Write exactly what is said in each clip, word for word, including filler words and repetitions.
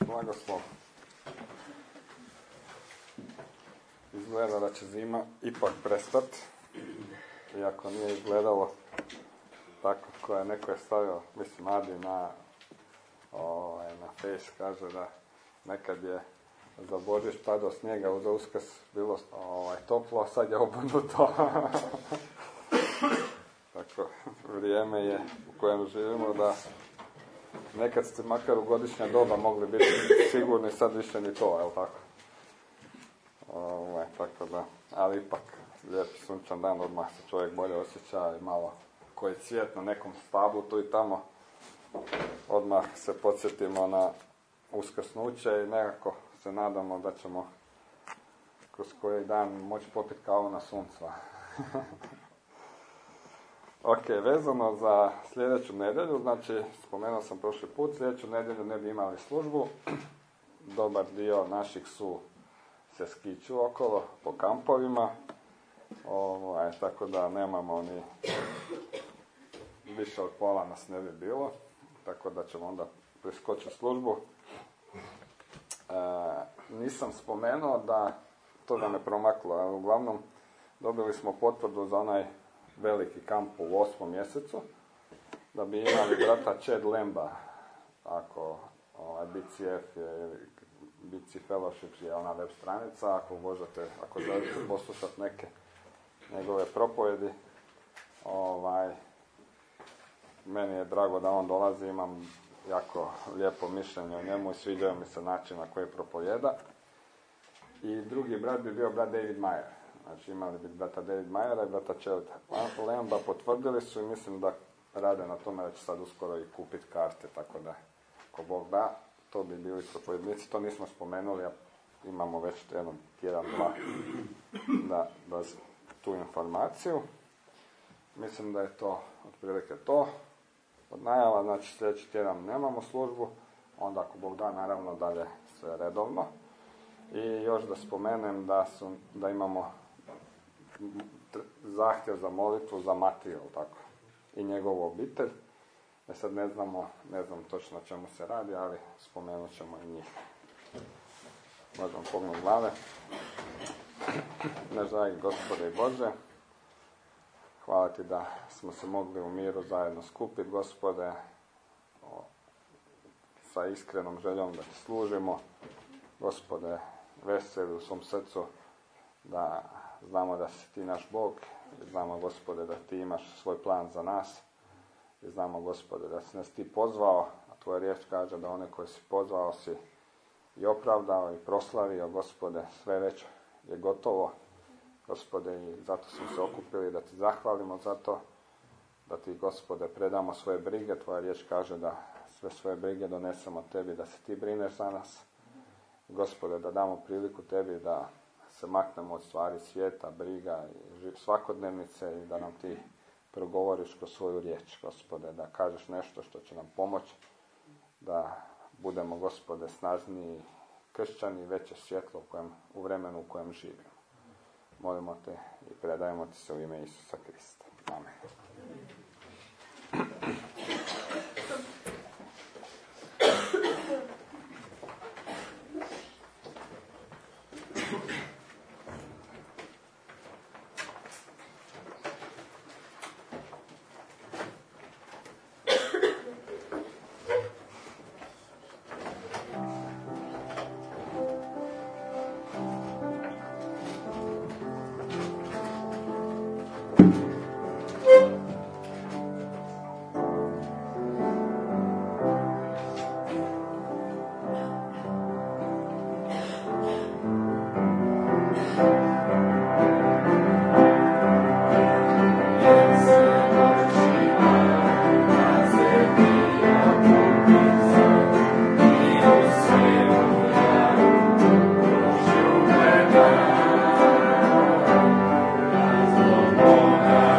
blagoslov. Izgleda da će zima ipak prestati, iako nije izgledalo tako koje neko je stavio, mislim, Adi na, ovaj, na face, kaže da nekad je za Božić padao snijega, uz Uskrs bilo ovaj, toplo, a sad je obrnuto. Tako, vrijeme je u kojem živimo da nekad ste makar u godišnja doba mogli biti sigurni, sad više ni to, jel tako? Ovaj, tako da, ali ipak, lijepi sunčan dan, odmah se čovjek bolje osjeća i malo koji cvijet na nekom stablu tu i tamo, odmah se podsjetimo na uskrsnuće i nekako se nadamo da ćemo kroz koji dan moći popiti kavu na suncu. Ok, vezano za sljedeću nedjelju, znači spomenuo sam prošli put, sljedeću nedjelju ne bi imali službu, dobar dio naših su se skiću okolo po kampovima, ovaj, tako da nemamo ni više od pola nas ne bi bilo, tako da ćemo onda preskočiti službu. E, nisam spomenuo da to da me promaklo, ali uglavnom dobili smo potvrdu za onaj veliki kamp u osmom mjesecu, da bi imali brata Chad Lemba, ako ovaj, B C F je, B C Fellowship je ona web stranica, ako možete, ako želite poslušati neke njegove propovjedi, ovaj, meni je drago da on dolazi, imam jako lijepo mišljenje o njemu i sviđaju mi se način na koji propovjeda. I drugi brat bi bio brat David Mayer. Znači imali bi brata David Mayera i brata Chad Lemba, potvrdili su i mislim da rade na tome da će sad uskoro i kupiti karte, tako da, ako Bog da, to bi bili propovjednici. To nismo spomenuli, a imamo već jedan tjedan, dva da, da tu informaciju. Mislim da je to otprilike to. Od najava, znači sljedeći tjedan nemamo službu, onda ako Bog da, naravno dalje sve redovno. I još da spomenem da, su, da imamo zahtjev za molitvu za Matiju, tako, i njegovu obitelj. E sad ne znamo, ne znam točno o čemu se radi, ali spomenut ćemo i njih. Možemo pognuti glave. Naš dragi Gospode i Bože, hvala Ti da smo se mogli u miru zajedno skupiti, Gospode, o, sa iskrenom željom da Ti služimo. Gospode, veseli u svom srcu da znamo da si Ti naš Bog, i znamo, Gospode, da Ti imaš svoj plan za nas, i znamo, Gospode, da si nas Ti pozvao, a Tvoja riječ kaže da one koje si pozvao si i opravdao i proslavio, Gospode, sve već je gotovo, Gospode, i zato smo se okupili da Ti zahvalimo za to, da Ti, Gospode, predamo svoje brige. Tvoja riječ kaže da sve svoje brige donesemo Tebi, da se Ti brineš za nas, Gospode, da damo priliku Tebi da se maknemo od stvari svijeta, briga i svakodnevnice i da nam Ti progovoriš kroz svoju riječ, Gospode, da kažeš nešto što će nam pomoći, da budemo, Gospode, snažniji kršćani i veće svjetlo u, kojem, u vremenu u kojem živimo. Molimo Te i predajemo Ti se u ime Isusa Krista. Amen. Oh,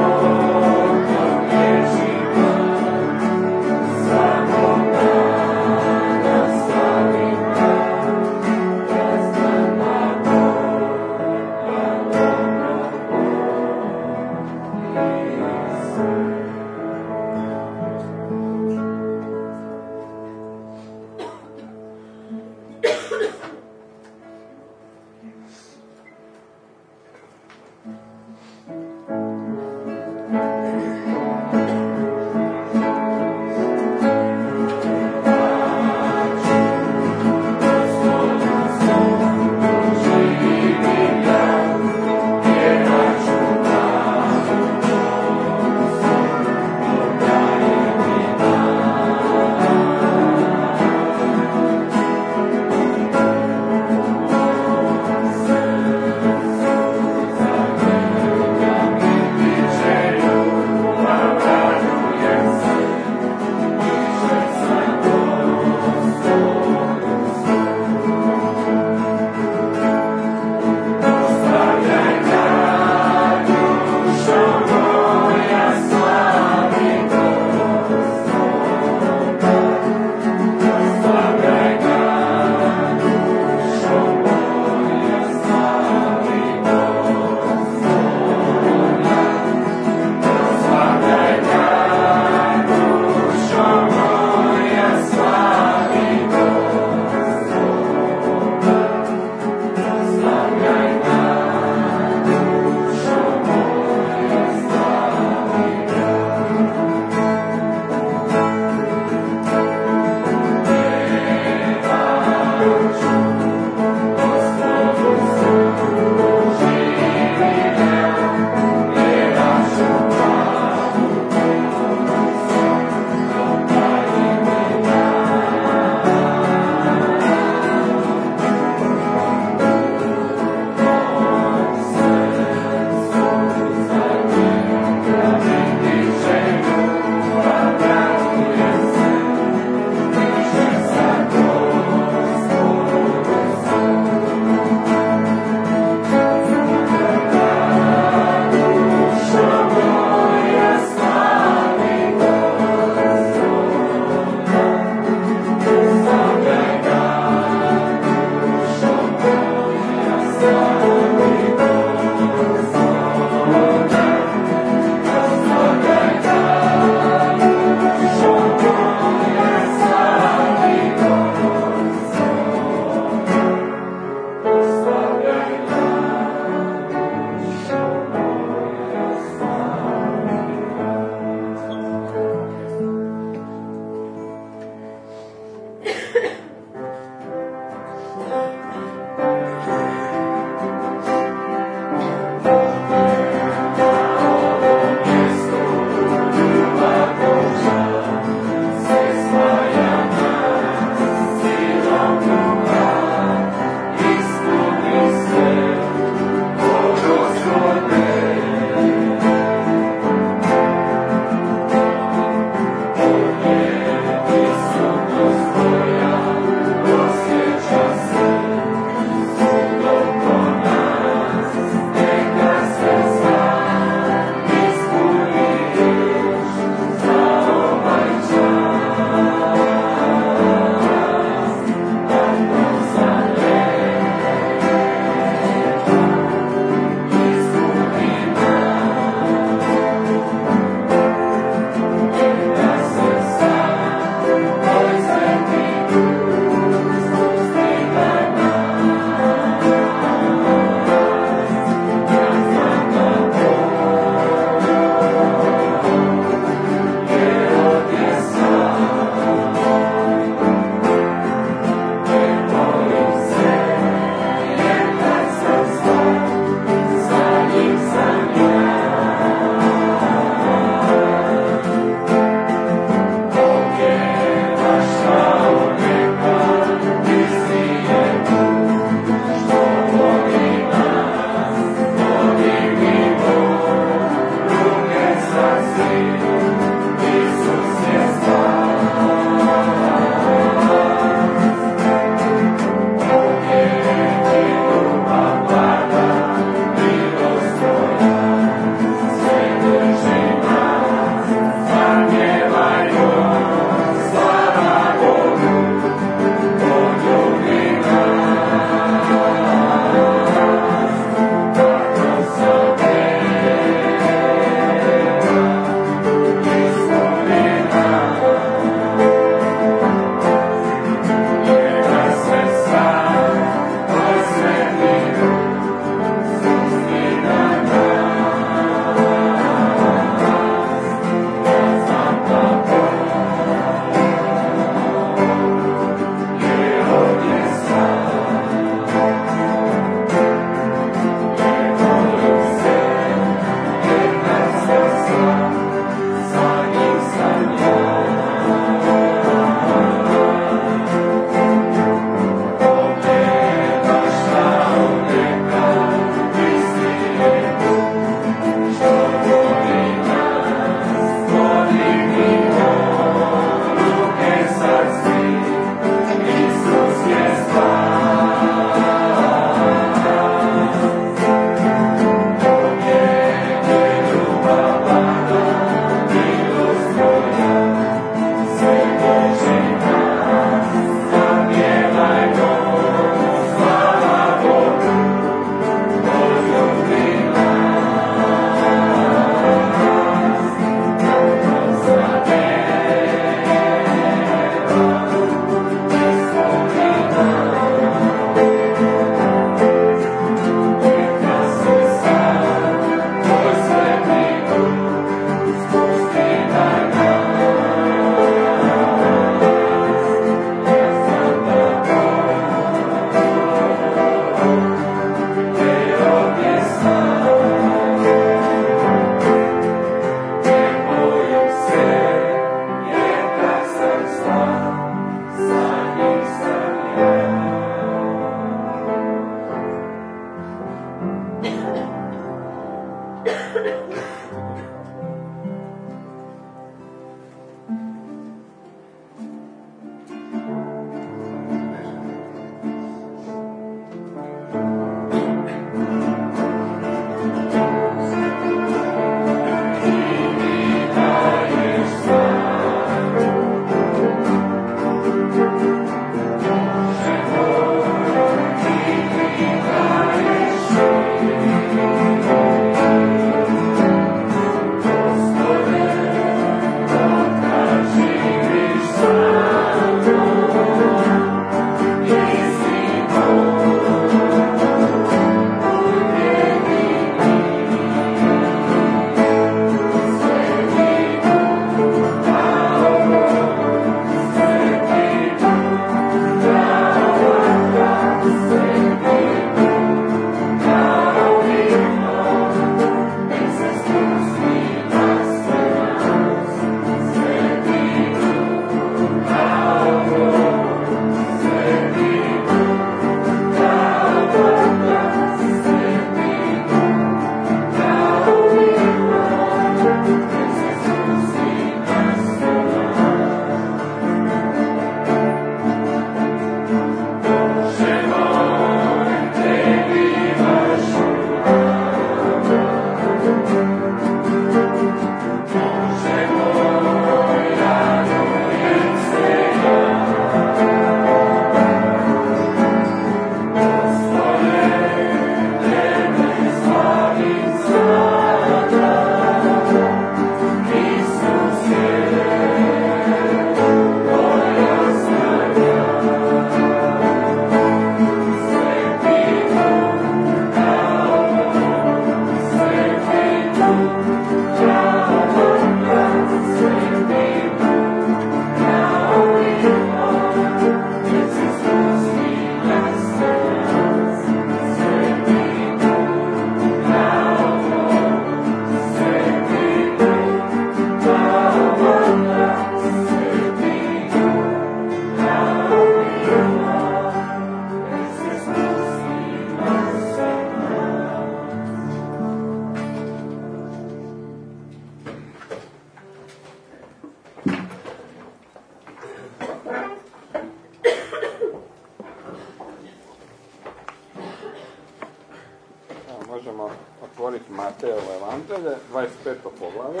možemo otvoriti Matejevo evanđelje, dvadeset peto poglavlje.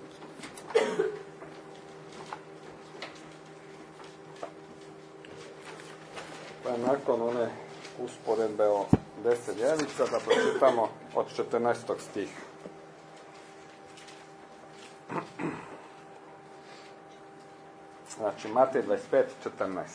Pa nakon one usporedbe o deset djevica da pročitamo od četrnaestog stiha. Znači, Matej dvadeset pet četrnaest.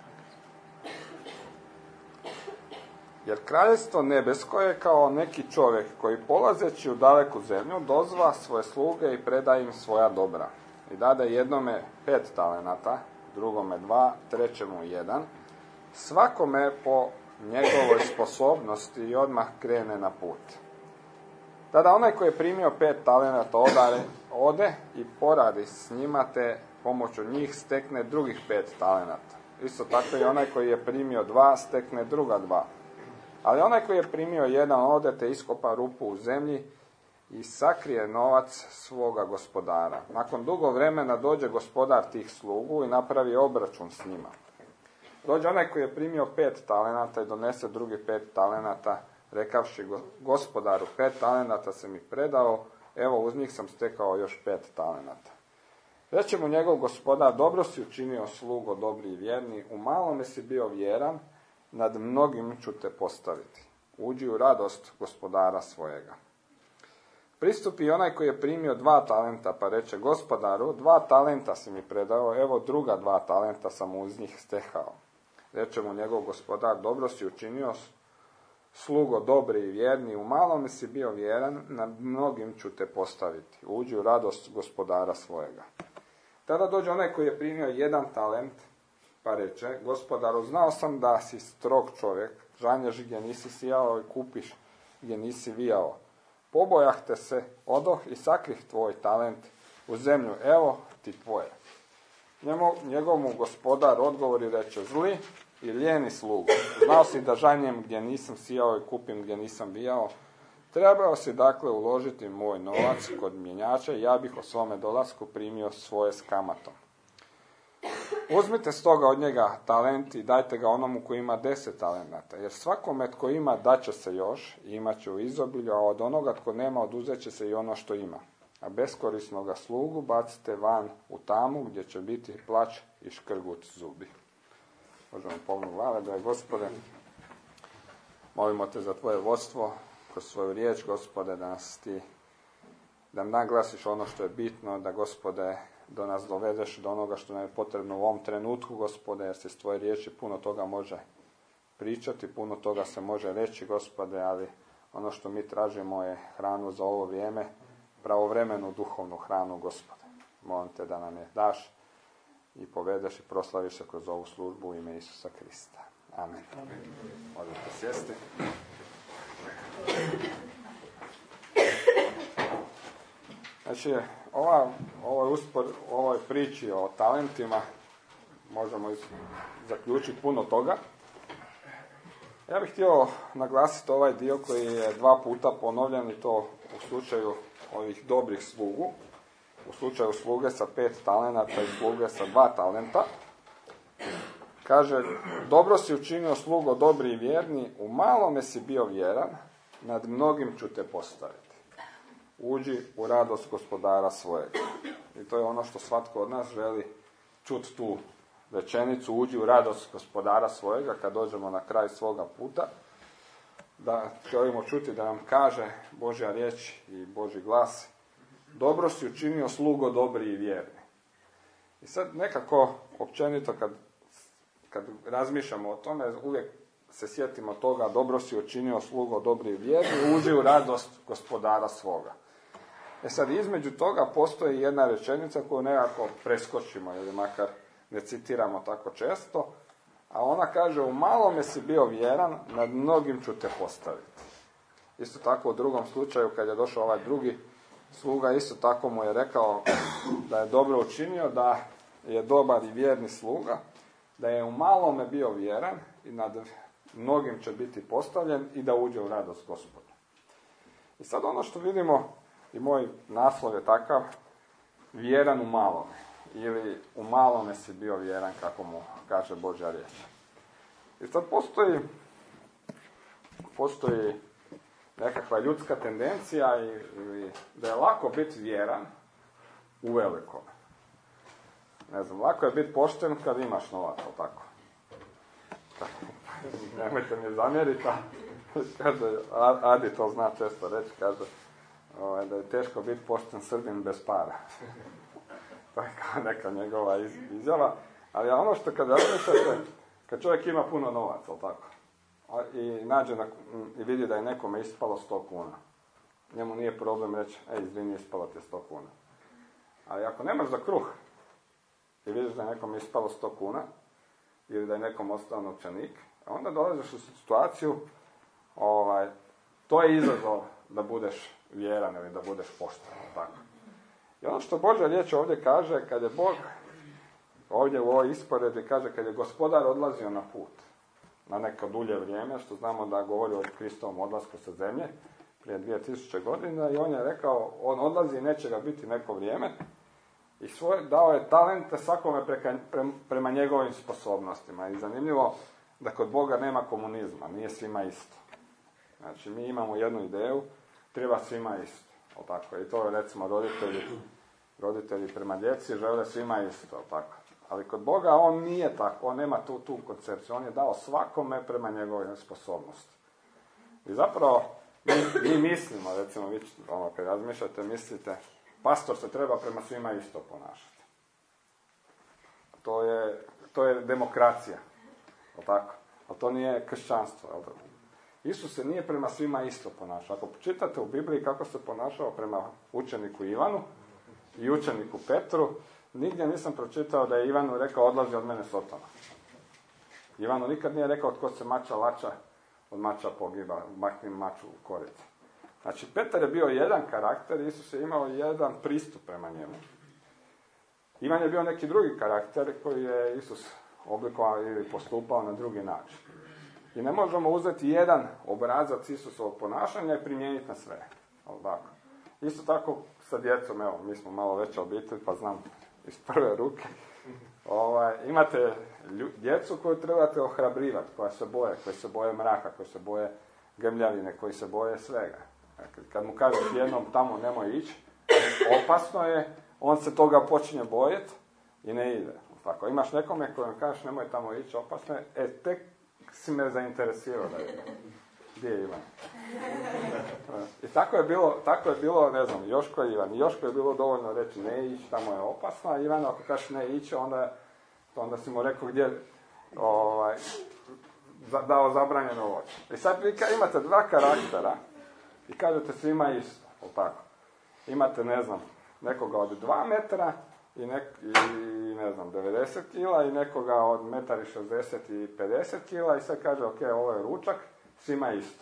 Jer kraljestvo nebesko je kao neki čovjek koji polazeći u daleku zemlju dozva svoje sluge i preda im svoja dobra. I dade jednome pet talenata, drugome dva, trećemu jedan, svakome po njegovoj sposobnosti i odmah krene na put. Tada onaj koji je primio pet talenata odare, ode i poradi s njima, te pomoću njih stekne drugih pet talenata. Isto tako i onaj koji je primio dva stekne druga dva. Ali onaj koji je primio jedan ode te iskopa rupu u zemlji i sakrije novac svoga gospodara. Nakon dugo vremena dođe gospodar tih slugu i napravi obračun s njima. Dođe onaj koji je primio pet talenata i donese drugi pet talenata, rekavši gospodaru, pet talenata se mi predao, evo uz njih sam stekao još pet talenata. Reče mu njegov gospodar, dobro si učinio slugo, dobri i vjerni, u malome si bio vjeran, nad mnogim ću te postaviti. Uđi u radost gospodara svojega. Pristupi onaj koji je primio dva talenta, pa reče gospodaru, dva talenta si mi predao, evo druga dva talenta sam uz njih stekao. Reče mu njegov gospodar, dobro si učinio slugo, dobri i vjerni, u malome si bio vjeran, nad mnogim ću te postaviti. Uđi u radost gospodara svojega. Tada dođe onaj koji je primio jedan talent, pa reče, gospodaru, znao sam da si strog čovjek, žanješ gdje nisi sijao i kupiš gdje nisi vijao. Pobojah te se, odoh i sakrih tvoj talent u zemlju, evo ti tvoje. Njemu, njegov mu gospodar odgovori reče, zli i lijeni slugu. Znao si da žanjem gdje nisam sijao i kupim gdje nisam vijao. Trebao si dakle uložiti moj novac kod mjenjača i ja bih o svome dolasku primio svoje s kamatom. Uzmite stoga od njega talent i dajte ga onomu koji ima deset talenata, jer svakome tko ima daće se još i imat će u izobilju, a od onoga tko nema oduzet će se i ono što ima. A beskorisnoga slugu bacite van u tamu gdje će biti plać i škrgut zubi. Možemo polnu glave, da je Gospode, molimo te za tvoje vodstvo kroz svoju riječ, Gospode, da nas ti, da nam naglasiš ono što je bitno, da, Gospode, do nas dovedeš do onoga što nam je potrebno u ovom trenutku, Gospode, jer se s tvoje riječi puno toga može pričati, puno toga se može reći, Gospode, ali ono što mi tražimo je hranu za ovo vrijeme, pravovremenu duhovnu hranu, Gospode. Molim te da nam je daš i povedeš i proslaviš se kroz ovu službu u ime Isusa Krista. Amen. Amen. Možete sjesti. Znači, ova, ovoj, uspor, ovoj priči o talentima možemo zaključiti puno toga. Ja bih htio naglasiti ovaj dio koji je dva puta ponovljen i to u slučaju ovih dobrih slugu. U slučaju sluge sa pet talenata i sluge sa dva talenta. Kaže, dobro si učinio slugo, dobri i vjerni, u malome si bio vjeran, nad mnogim ću te postaviti. Uđi u radost gospodara svojega. I to je ono što svatko od nas želi čuti tu rečenicu, uđi u radost gospodara svojega, kad dođemo na kraj svoga puta, da želimo čuti da nam kaže Božja riječ i Božji glas, dobro si učinio slugo, dobri i vjerni. I sad nekako, općenito, kad, kad razmišljamo o tome, uvijek se sjetimo toga, dobro si učinio slugo, dobri i vjerni, uđi u radost gospodara svoga. E sad, između toga postoji jedna rečenica koju nekako preskočimo, ili makar ne citiramo tako često, a ona kaže, u malome si bio vjeran, nad mnogim ću te postaviti. Isto tako u drugom slučaju, kad je došao ovaj drugi sluga, isto tako mu je rekao da je dobro učinio, da je dobar i vjerni sluga, da je u malome bio vjeran i nad mnogim će biti postavljen i da uđe u radost Gospoda. I sad ono što vidimo, i moj naslov je takav, vjeran u malome, ili u malome si bio vjeran, kako mu kaže Božja riječ. I sad postoji, postoji nekakva ljudska tendencija i, i da je lako biti vjeran u velikome. Ne znam, lako je biti pošten kad imaš novac, ali tako. Nemojte mi zamjeriti, kaže, Adi to zna često reći, kaže ovaj, da je teško biti pošten Srbin bez para. To je kao neka njegova izjava. Ali ono što kad razmišljate, kad čovjek ima puno novaca, ali tako, i nađe na, i vidi da je nekome ispalo sto kuna, njemu nije problem reći, ej, izvini, ispalo ti je sto kuna. Ali ako nemaš za kruh i vidiš da je nekom ispalo sto kuna, ili da je nekom ostao novčanik, onda dolaziš u situaciju, ovaj, to je izazov da budeš vjeran ili da budeš pošten, tako. I ono što Božja riječ ovdje kaže, kad je Bog, ovdje u ovoj isporedi kaže, kad je gospodar odlazio na put, na neko dulje vrijeme, što znamo da govori o Kristovom odlasku sa zemlje, prije dvije tisuće godina, i on je rekao, on odlazi i neće ga biti neko vrijeme, i svoj, dao je talente svakome preka, pre, prema njegovim sposobnostima. I zanimljivo da kod Boga nema komunizma, nije svima isto. Znači, mi imamo jednu ideju, treba svima isto. O tako. I to je, recimo, roditelji, roditelji prema djeci žele svima isto. O tako. Ali kod Boga on nije tako, on nema tu, tu koncepciju. On je dao svakome prema njegovim sposobnosti. I zapravo, mi, mi mislimo, recimo, vi, ono, kad razmišljate, mislite, pastor se treba prema svima isto ponašati. To je, to je demokracija. O tako. Ali to nije kršćanstvo. Jel? Isus se nije prema svima isto ponašao. Ako čitate u Bibliji kako se ponašao prema učeniku Ivanu i učeniku Petru, nigdje nisam pročitao da je Ivanu rekao odlazi od mene Sotona. Ivanu nikad nije rekao tko se mača lača, od mača pogiba, makni maču u koricu. Znači, Petar je bio jedan karakter, Isus je imao jedan pristup prema njemu. Ivan je bio neki drugi karakter koji je Isus oblikovao ili postupao na drugi način. I ne možemo uzeti jedan obrazac Isusovog ponašanja i primijeniti na sve. Ovako. Isto tako sa djecom, evo, mi smo malo veća obitelj, pa znam iz prve ruke. Ovaj, imate lju, djecu koju trebate ohrabrivati, koja se boje, koji se boje mraka, koji se boje grmljavine, koji se boje svega. Kad mu kažeš jednom tamo nemoj ići, opasno je, on se toga počinje bojeti i ne ide. Tako, imaš nekome kojem kažeš nemoj tamo ići, opasno je, e, tek si me zainteresirao da ide. Gdje je Ivan? I tako je bilo, tako je bilo, ne znam, Joško je Ivan. Joško je bilo dovoljno reći ne ići, tamo je opasno, a Ivan ako kažeš ne ići, onda, onda si mu rekao gdje, ovaj, dao zabranjeno voće. I sad vi imate dva karaktera i kažete svima isto, o tako. Imate, ne znam, nekoga od dva metra i, nek, i ne znam, devedeset kila i nekoga od metar i šezdeset i pedeset kila i sad kaže, ok, ovo je ručak, svima isto.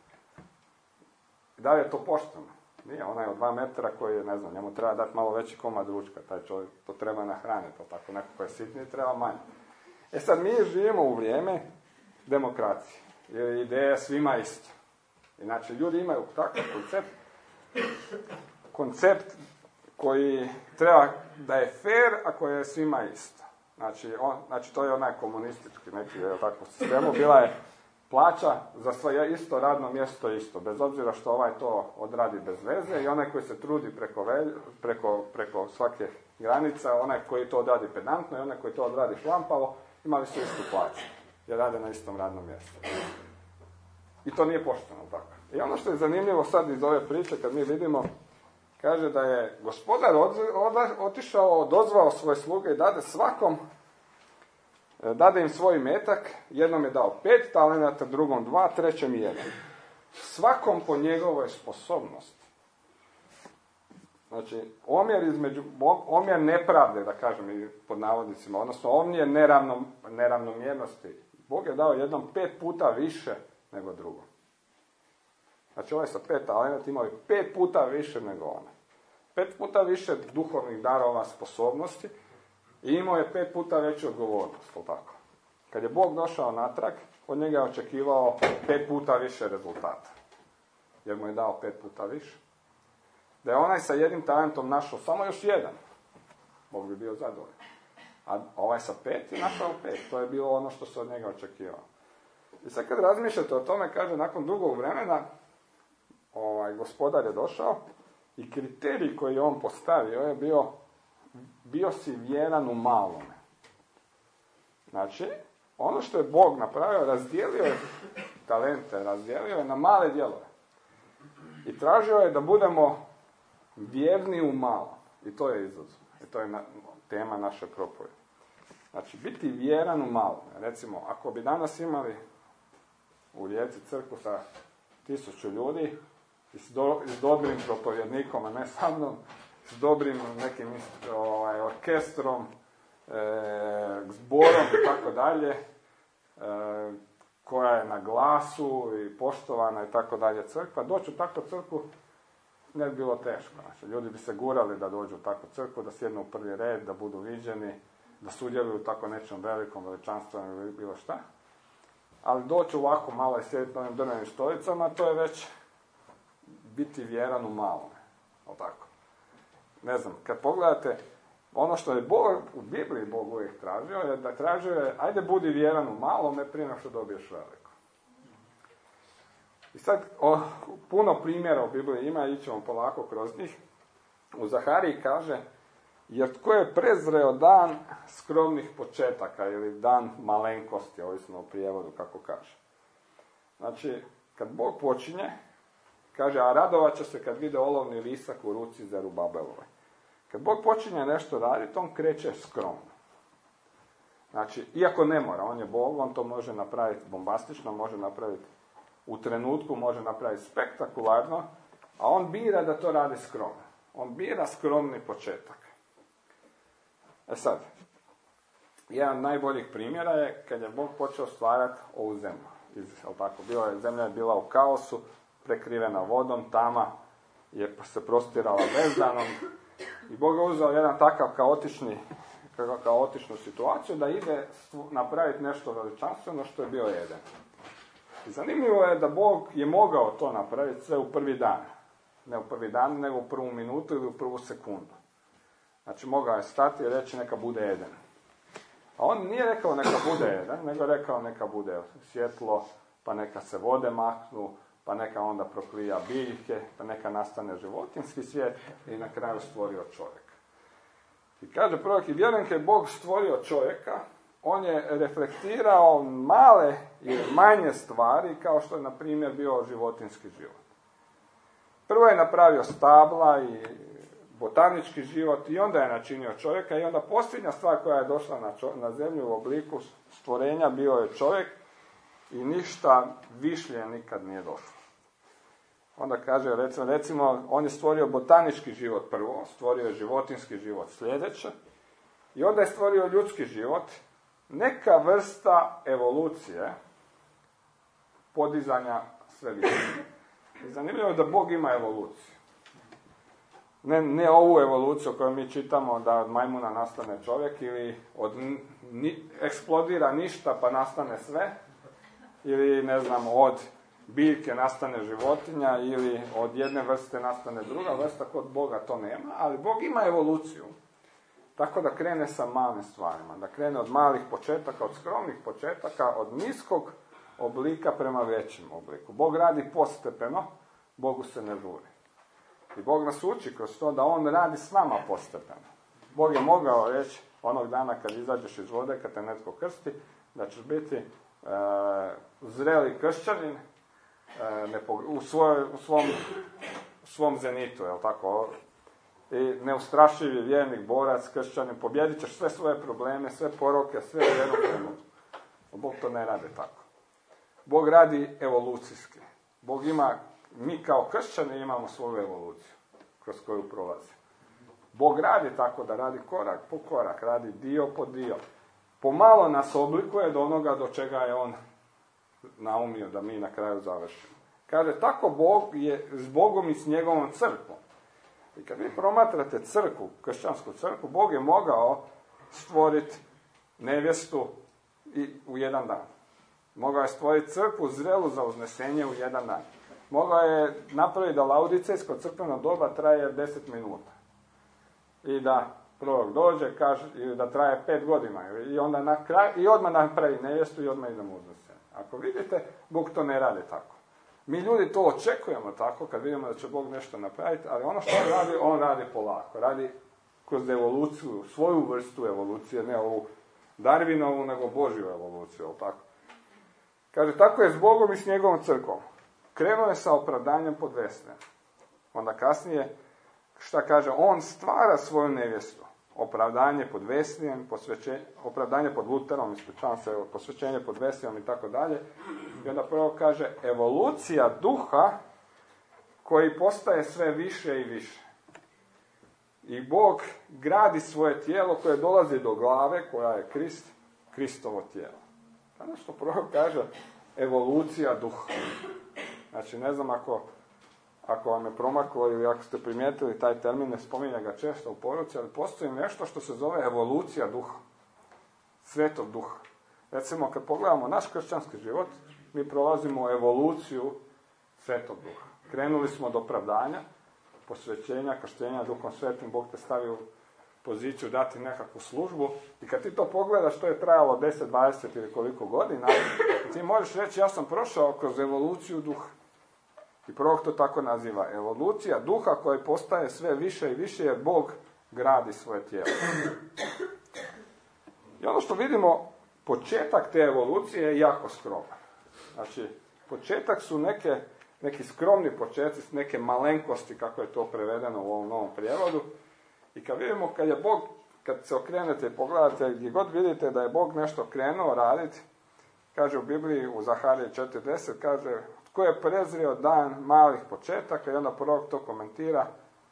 Da li je to pošteno? Nije, onaj od dva metra koji je, ne znam, njemu treba dati malo veći komad ručka, taj čovjek to treba nahraniti, to tako, neko koji je sitniji treba manje. E sad, mi živimo u vrijeme demokracije, jer ideja svima isto. Inače, ljudi imaju takav koncept, koncept koji treba da je fair, a koji je svima isto. Znači, on, znači to je onaj komunistički neki, je tako, sistemu, bila je plaća za svoje isto radno mjesto isto, bez obzira što ovaj to odradi bez veze i onaj koji se trudi preko, preko, preko svake granice, onaj koji to odradi pedantno i onaj koji to odradi šlampavo, imali su istu plaću, jer rade na istom radnom mjestu. I to nije pošteno, tako. I ono što je zanimljivo sad iz ove priče, kad mi vidimo, kaže da je gospodar od, od, otišao, dozvao svoje sluge i dade svakom, dade im svoj metak, jednom je dao pet talenata, drugom dva, trećem jedan. Svakom po njegovoj sposobnosti. Znači, omjer između, omjer nepravde, da kažem pod navodnicima, odnosno omjer neravno, neravnomjernosti. Bog je dao jednom pet puta više nego drugom. Znači, ovaj sa pet talenata imao je pet puta više nego onaj. Pet puta više duhovnih darova, sposobnosti i imao je pet puta veću odgovornost, tako. Kad je Bog došao natrag, od njega je očekivao pet puta više rezultata. Jer mu je dao pet puta više. Da je onaj sa jednim talentom našao samo još jedan, Bog bi bio zadovoljan. A ovaj sa pet je našao pet. To je bilo ono što se od njega očekivao. I sad kad razmišljate o tome, kaže, nakon dugog vremena, ovaj, gospodar je došao i kriterij koji je on postavio je bio bio si vjeran u malome. Znači, ono što je Bog napravio, razdijelio je talente, razdijelio je na male dijelove. I tražio je da budemo vjerni u malo. I to je izazov. I to je na, tema naše propovjedi. Znači, biti vjeran u malo. Recimo, ako bi danas imali u Rijeci crkvu sa tisuću ljudi i s, do, s dobrim propovjednikom, a ne sa mnom, s dobrim nekim ovaj, orkestrom, e, zborom i tako dalje, e, koja je na glasu i poštovana i tako dalje crkva, doći u takvu crkvu ne bi bilo teško. Znači, ljudi bi se gurali da dođu u takvu crkvu, da sjednu u prvi red, da budu viđeni, da sudjeluju u tako nečem velikom, veličanstvenom ili bilo šta. Ali doći ovako malo i sjediti na ovim drvenim stolicama, to je već biti vjeran u malome. O tako. Ne znam, kad pogledate, ono što je Bog, u Bibliji Bog uvijek tražio, je da tražio je, ajde budi vjeran u malome prije nego što dobiješ veliko. I sad, o, puno primjera u Bibliji ima, ićemo polako kroz njih. U Zahariji kaže, jer tko je prezreo dan skromnih početaka ili dan malenkosti, ovisno o prijevodu kako kaže. Znači, kad Bog počinje, kaže, a radovat će se kad vide olovni lisak u ruci Zerubabelove. Kad Bog počinje nešto raditi, on kreće skromno. Znači, iako ne mora, on je Bog, on to može napraviti bombastično, može napraviti u trenutku, može napraviti spektakularno, a on bira da to radi skromno. On bira skromni početak. E sad, jedan od najboljih primjera je kad je Bog počeo stvarati ovu zemlju. Iz, tako, bila je, zemlja je bila u kaosu, prekrivena vodom, tama je se prostirala bezdanom i Bog je uzeo jedan takav kaotični, kaotičnu situaciju da ide napraviti nešto veličanstveno što je bio Eden. I zanimljivo je da Bog je mogao to napraviti sve u prvi dan. Ne u prvi dan, nego u prvu minutu ili u prvu sekundu. Znači mogao je stati i reći neka bude Eden. A on nije rekao neka bude Eden, nego je rekao neka bude svjetlo, pa neka se vode maknu, pa neka onda proklija biljke, pa neka nastane životinjski svijet i na kraju stvorio čovjeka. I kaže prorok, i vjerujem kad je Bog stvorio čovjeka, on je reflektirao male i manje stvari kao što je na primjer bio životinjski život. Prvo je napravio stabla i botanički život i onda je načinio čovjeka i onda posljednja stvar koja je došla na, čo- na zemlju u obliku stvorenja bio je čovjek i ništa višlje nikad nije došlo. Onda kaže, recimo, recimo, on je stvorio botanički život prvo, stvorio je životinjski život sljedeće i onda je stvorio ljudski život, neka vrsta evolucije podizanja sve više. I zanimljivo je da Bog ima evoluciju. Ne, ne ovu evoluciju koju mi čitamo da od majmuna nastane čovjek ili od ni, eksplodira ništa pa nastane sve, ili ne znam od biljke nastane životinja ili od jedne vrste nastane druga vrsta, kod Boga to nema, ali Bog ima evoluciju. Tako da krene sa malim stvarima, da krene od malih početaka, od skromnih početaka, od niskog oblika prema većem obliku. Bog radi postepeno, Bogu se ne žuri. I Bog nas uči kroz to da on radi s nama postepeno. Bog je mogao reći onog dana kad izađeš iz vode, kad te netko krsti, da ćeš biti e, zreli kršćanin e, nepog- u, svoj, u svom, u svom zenitu, jel tako? I neustrašivi vjernik, borac, kršćanin, pobjedit ćeš sve svoje probleme, sve poroke, sve u jednom trenutku. Bog to ne radi tako. Bog radi evolucijski. Bog ima, mi kao kršćani imamo svoju evoluciju kroz koju prolazi. Bog radi tako da radi korak po korak, radi dio po dio. Pomalo nas oblikuje do onoga do čega je on naumio da mi na kraju završimo. Kaže, tako Bog je s Bogom i s njegovom crkvom. I kad vi promatrate crkvu, kršćansku crkvu, Bog je mogao stvoriti nevjestu i u jedan dan. Mogao je stvoriti crkvu zrelu za uznesenje u jedan dan. Mogao je napraviti da laudicejsko crkveno doba traje deset minuta. I da prorok dođe, kaže, ili da traje pet godina. I onda na kraj, i odmah napravi nevjestu i odmah idemo uznesenje. Ako vidite, Bog to ne radi tako. Mi ljudi to očekujemo tako, kad vidimo da će Bog nešto napraviti, ali ono što on radi, on radi polako. Radi kroz evoluciju, svoju vrstu evolucije, ne ovu Darwinovu, nego Božju evoluciju, ali tako. Kaže, tako je s Bogom i s njegovom crkvom. Krenuo je sa opravdanjem pod vesnem. Onda kasnije, šta kaže, on stvara svoju nevjestu. Opravdanje pod vesnijem, opravdanje pod Luterom, ispričavam se, posvećenje pod vesnijom i tako dalje. I onda prvo kaže, evolucija duha koji postaje sve više i više. I Bog gradi svoje tijelo koje dolazi do glave, koja je Krist, Kristovo tijelo. Ono što prvo kaže, evolucija duha. Znači, ne znam ako, ako vam je promaklo ili ako ste primijetili taj termin, ne spominja ga često u poruci, ali postoji nešto što se zove evolucija duha. Svetog duha. Recimo, kad pogledamo naš kršćanski život, mi prolazimo evoluciju Svetog duha. Krenuli smo od opravdanja, posvećenja, krštenja Duhom Svetim, Bog te stavi u poziciju dati nekakvu službu i kad ti to pogledaš, to je trajalo deset, dvadeset ili koliko godina, ti možeš reći ja sam prošao kroz evoluciju duha. I prvog to tako naziva. Evolucija duha koji postaje sve više i više jer Bog gradi svoje tijelo. I ono što vidimo, početak te evolucije je jako skroman. Znači, početak su neke, neki skromni početci, neke malenkosti, kako je to prevedeno u ovom novom prijevodu. I kad vidimo, kad je Bog, kad se okrenete i pogledate, gdje god vidite da je Bog nešto krenuo raditi, kaže u Bibliji, u Zaharije četiri deset, kaže, tko je prezrio dan malih početaka, i onda prorok to komentira,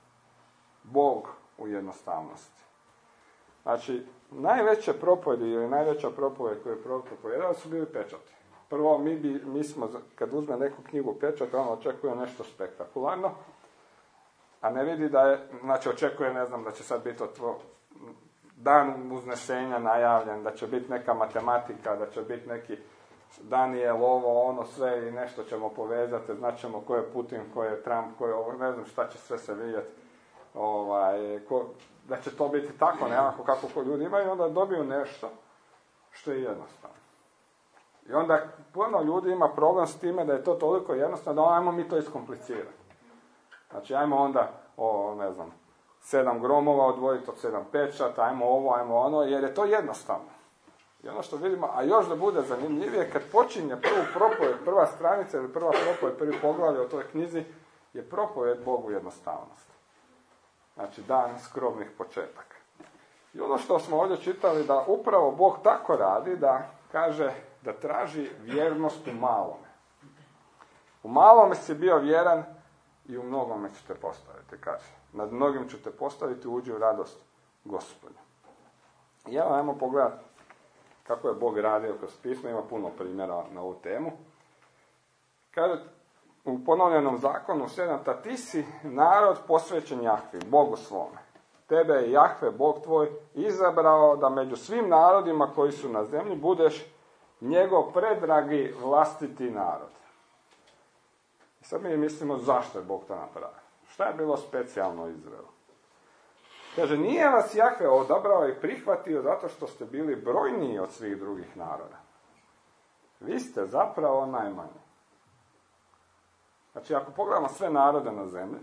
Bog u jednostavnosti. Znači, najveće propovjedi ili najveća propovjed koju je prorok propovedao su bili pečati. Prvo, mi, bi, mi smo, kad uzme neku knjigu pečat, on očekuje nešto spektakularno, a ne vidi da je, znači očekuje, ne znam, da će sad biti otvo, dan uznesenja najavljen, da će biti neka matematika, da će biti neki Daniel, ovo, ono, sve i nešto ćemo povezati, znaćemo ko je Putin, ko je Trump, ko je ovo, ne znam šta će sve se vidjeti, ovaj, ko, da će to biti tako nekako kako ko ljudi imaju, i onda dobiju nešto što je jednostavno. I onda puno ljudi ima problem s time da je to toliko jednostavno, da ajmo mi to iskomplicirati. Znači, ajmo onda, o, ne znam, sedam gromova odvojiti od sedam pečata, ajmo ovo, ajmo ono, jer je to jednostavno. I ono što vidimo, a još da bude zanimljivije, kad počinje prvu propovjed, prva stranica ili prva propovjed, prvi poglavlje o toj knjizi, je propovjed Bogu jednostavnost. Znači, dan skromnih početaka. I ono što smo ovdje čitali, da upravo Bog tako radi, da kaže da traži vjernost u malome. U malome si bio vjeran i u mnogome ćete postaviti, kaže. Nad mnogim ćete postaviti, uđi u radost Gospodnju. I evo, ajmo pogledati kako je Bog radio kroz pismo, ima puno primjera na ovu temu. Kaže, u ponovljenom zakonu sedam, ti si narod posvećen Jahvi, Bogu svome. Tebe je Jahve, Bog tvoj, izabrao da među svim narodima koji su na zemlji budeš njegov predragi vlastiti narod. I sad mi mislimo zašto je Bog to napravio. Šta je bilo specijalno u Izraelu? Kaže, nije vas Jahve odabrao i prihvatio zato što ste bili brojniji od svih drugih naroda. Vi ste zapravo najmanji. Znači, ako pogledamo sve narode na zemlji,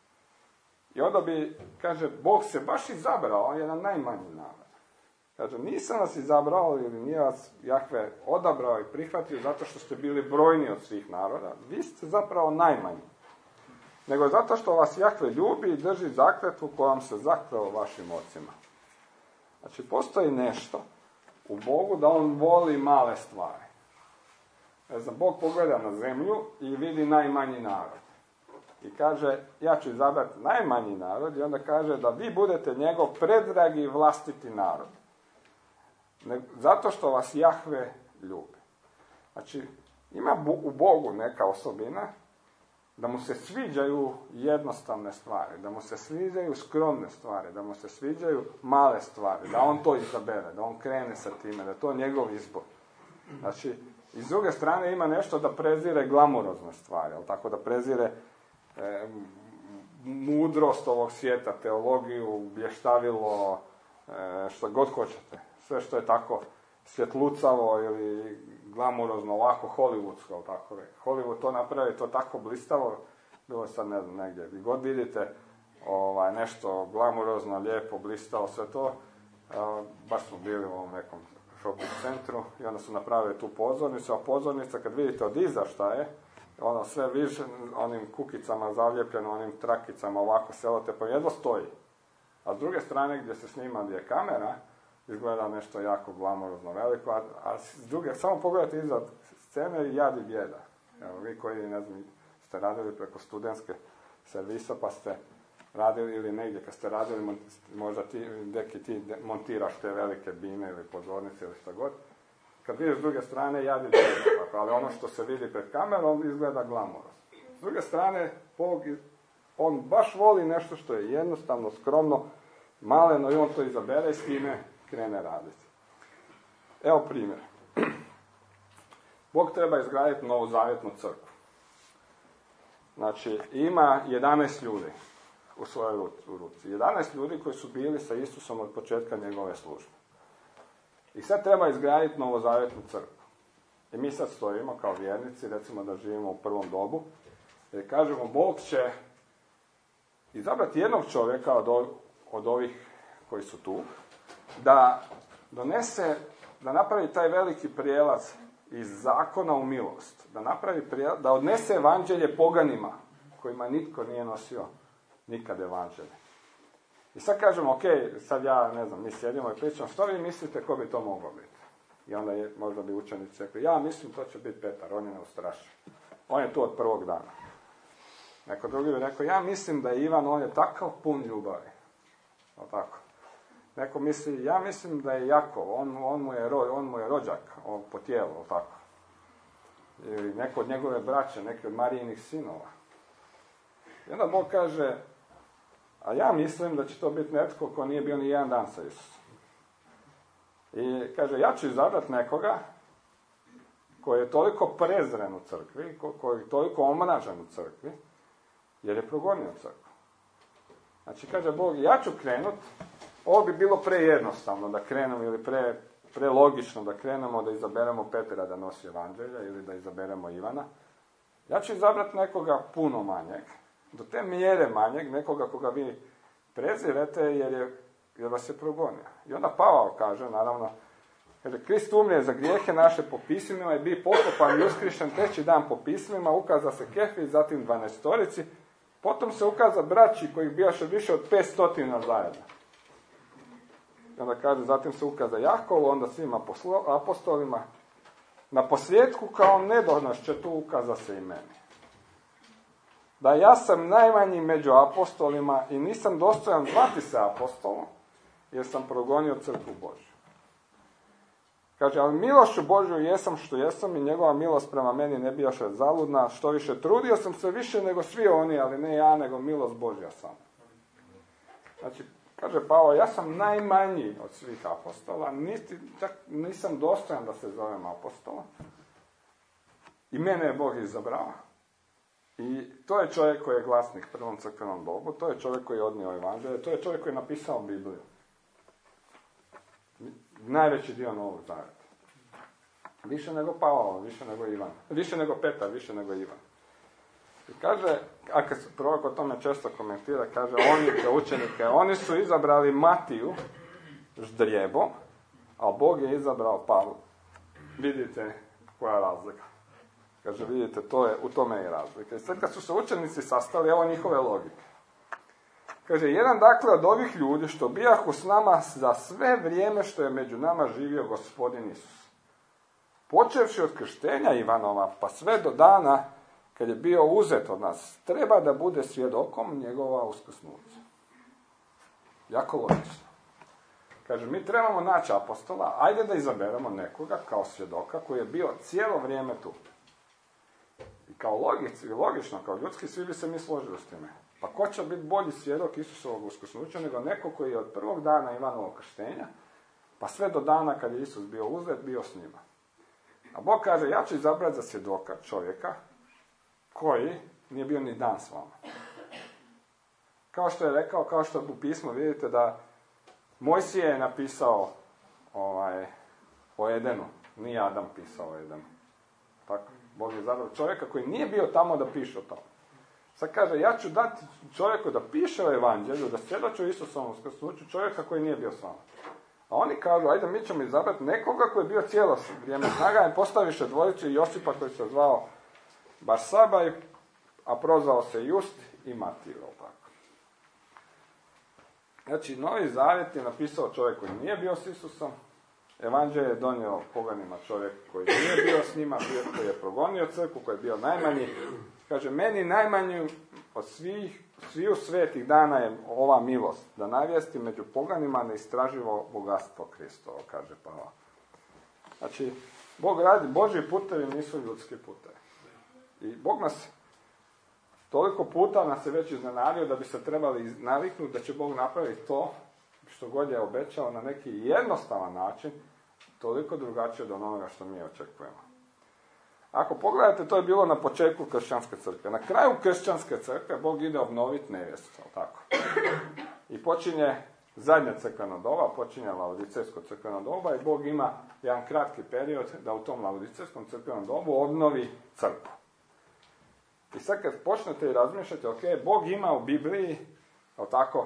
i onda bi, kaže, Bog se baš izabrao, on je jedan najmanji narod. Kaže, nisam vas izabrao ili nije vas Jahve odabrao i prihvatio zato što ste bili brojni od svih naroda. Vi ste zapravo najmanji. Nego zato što vas Jahve ljubi i drži zakletvu kojom se zakleo vašim ocima. Znači, postoji nešto u Bogu da on voli male stvari. Ne znam, Bog pogleda na zemlju i vidi najmanji narod. I kaže, ja ću izabrati najmanji narod, i onda kaže da vi budete njegov predragi vlastiti narod. Ne, zato što vas Jahve ljubi. Znači, ima u Bogu neka osobina da mu se sviđaju jednostavne stvari, da mu se sviđaju skromne stvari, da mu se sviđaju male stvari, da on to izabere, da on krene sa time, da je to njegov izbor. Znači, i s druge strane ima nešto da prezire glamurozne stvari, ali tako da prezire e, mudrost ovog svijeta, teologiju, blještavilo, e, što god hoćete. Sve što je tako svjetlucavo ili glamurozno, ovako, hollywoodsko, tako je. Hollywood to napravi, to tako blistavo, bilo sad ne znam negdje, vi god vidite ovaj, nešto glamurozno, lijepo, blistavo, sve to, uh, baš smo bili u ovom nekom shopping centru i onda su napravili tu pozornicu, a pozornica kad vidite od iza šta je, ono sve više onim kukicama zalijepljeno, onim trakicama ovako selotepom, jedva stoji. A s druge strane gdje se snima gdje je kamera, izgleda nešto jako glamurozno veliko, a, a s druge, samo pogledajte iza scene i jad i bijeda. Evo, vi koji, ne znam, ste radili preko studentske servisa, pa ste radili ili negdje kad ste radili, možda ti, neki ti montiraš te velike bine ili pozornice ili šta god. Kad vidiš s druge strane, jad i bijeda, ali ono što se vidi pred kamerom izgleda glamurozno. S druge strane, Bog, on baš voli nešto što je jednostavno, skromno, maleno i on to izabere i s time krene raditi. Evo primjer. Bog treba izgraditi novu zavjetnu crkvu. Znači, ima jedanaest ljudi u svojoj ruci. jedanaest ljudi koji su bili sa Isusom od početka njegove službe. I sad treba izgraditi novozavjetnu crkvu. I mi sad stojimo kao vjernici, recimo da živimo u prvom dobu, jer kažemo, Bog će izabrati jednog čovjeka od, od ovih koji su tu, da donese, da napravi taj veliki prijelaz iz zakona u milost, da napravi prijelaz, da odnese evanđelje poganima, kojima nitko nije nosio nikad evanđelje. I sad kažemo, ok, sad ja, ne znam, mi sjedimo i pričamo, što vi mislite ko bi to moglo biti? I onda je, možda bi učenici rekli, ja mislim to će biti Petar, on je neustrašiv. On je tu od prvog dana. Neko drugi bi rekao, ja mislim da je Ivan, on je takav pun ljubavi. O tako. Neko misli, ja mislim da je Jakov, on, on, mu, je ro, on mu je rođak, on po tijelu, o tako. Ili neko od njegove braće, neki od Marijinih sinova. I onda Bog kaže, a ja mislim da će to biti netko ko nije bio ni jedan dan sa Isusom. I kaže, ja ću izabrati nekoga koji je toliko prezren u crkvi, ko, koji je toliko omražen u crkvi, jer je progonio crkvu. Znači, kaže Bog, ja ću krenut, ovo bi bilo prejednostavno da krenemo ili pre, prelogično da krenemo da izaberemo Petra da nosi evanđelja ili da izaberemo Ivana. Ja ću izabrati nekoga puno manjeg, do te mjere manjeg, nekoga koga vi prezirete jer, je, jer vas je progonio. I onda Pavao kaže, naravno, kaže, Krist umrije za grijehe naše po pismima i bi pokopan i uskrišen treći dan po pismima, ukaza se Kefi, zatim dvanaestorici, potom se ukaza braći kojih bijaše više od petstotina zajedno. I onda kaže, zatim se ukaza Jakovu, onda svim apostolima. Na posljedku kao nedonošće tu ukaza se i meni. Da ja sam najmanji među apostolima i nisam dostojan zvati se apostolom, jer sam progonio crkvu Božju. Kaže, ali milošću Božju jesam što jesam i njegova milost prema meni ne bijaše zaludna, što više trudio sam se više nego svi oni, ali ne ja, nego milost Božja sam. Znači, kaže Pavao, ja sam najmanji od svih apostola, niti, čak nisam dostojan da se zovem apostola. I mene je Bog izabrao. I to je čovjek koji je glasnik prvom crkvenom dobu, to je čovjek koji je odnio evanđelje, to je čovjek koji je napisao Bibliju. Najveći dio Novog Zavjeta. Više nego Pavao, više nego Ivan. Više nego Petar, više nego Ivan. I kaže, a kad se prorok o tome često komentira, kaže, oni za učenike, oni su izabrali Matiju ždrijebom, a Bog je izabrao Pavlu. Vidite koja je razlika. Kaže, vidite, to je, u tome je razlika. I sad kad su se učenici sastali, evo njihove logike. Kaže, jedan dakle od ovih ljudi što bijahu s nama za sve vrijeme što je među nama živio Gospodin Isus. Počevši od krštenja Ivanova, pa sve do dana kad je bio uzet od nas, treba da bude svjedokom njegova uskrsnuća. Jako logično. Kaže, mi trebamo naći apostola, ajde da izaberemo nekoga kao svjedoka koji je bio cijelo vrijeme tu. I kao logici, logično, kao ljudski, svi bi se mi složili s time. Pa ko će biti bolji svjedok Isusovog uskrsnuća nego neko koji je od prvog dana Ivanovog krštenja, pa sve do dana kad je Isus bio uzet, bio s njima. A Bog kaže, ja ću izabrati za svjedoka čovjeka koji nije bio ni dan s vama. Kao što je rekao, kao što u pismu vidite da Mojsije je napisao ovaj, o Edenu, Nije Adam pisao Eden. Tako, Bog je izabrao čovjeka koji nije bio tamo da piše o tome. Sad kaže, ja ću dati čovjeku da piše o evanđelju, da svjedoči o Isusovom uskrsnuću, čovjeka koji nije bio s vama. A oni kažu, ajde mi ćemo izabrati nekoga koji je bio cijelo vrijeme snaga i postaviše dvojicu Josipa koji se zvao Barsaba, a prozvao se Just i Matiju. Tako. Znači, Novi Zavjet je napisao čovjek koji nije bio s Isusom, evanđelje je donio poganima čovjek koji nije bio s njima, koji je progonio crkvu, koji je bio najmanji. Kaže, meni najmanji od svih, sviju svetih dana je ova milost, da navijesti među poganima neistraživo bogatstvo Kristovo, kaže Pavao. Znači, Bog radi, Božji putevi nisu ljudski putevi. I Bog nas, toliko puta nas je već iznenadio da bi se trebali naviknuti da će Bog napraviti to što god je obećao na neki jednostavan način, toliko drugačije od onoga što mi očekujemo. Ako pogledate, to je bilo na početku kršćanske crkve. Na kraju kršćanske crkve Bog ide obnoviti nevjestu, tako. I počinje zadnja crkvena doba, počinje laodicejsko crkveno doba i Bog ima jedan kratki period da u tom laodicejskom crkvenom dobu obnovi crkvu. I sad kad počnete i razmišljate, ok, Bog ima u Bibliji, tako,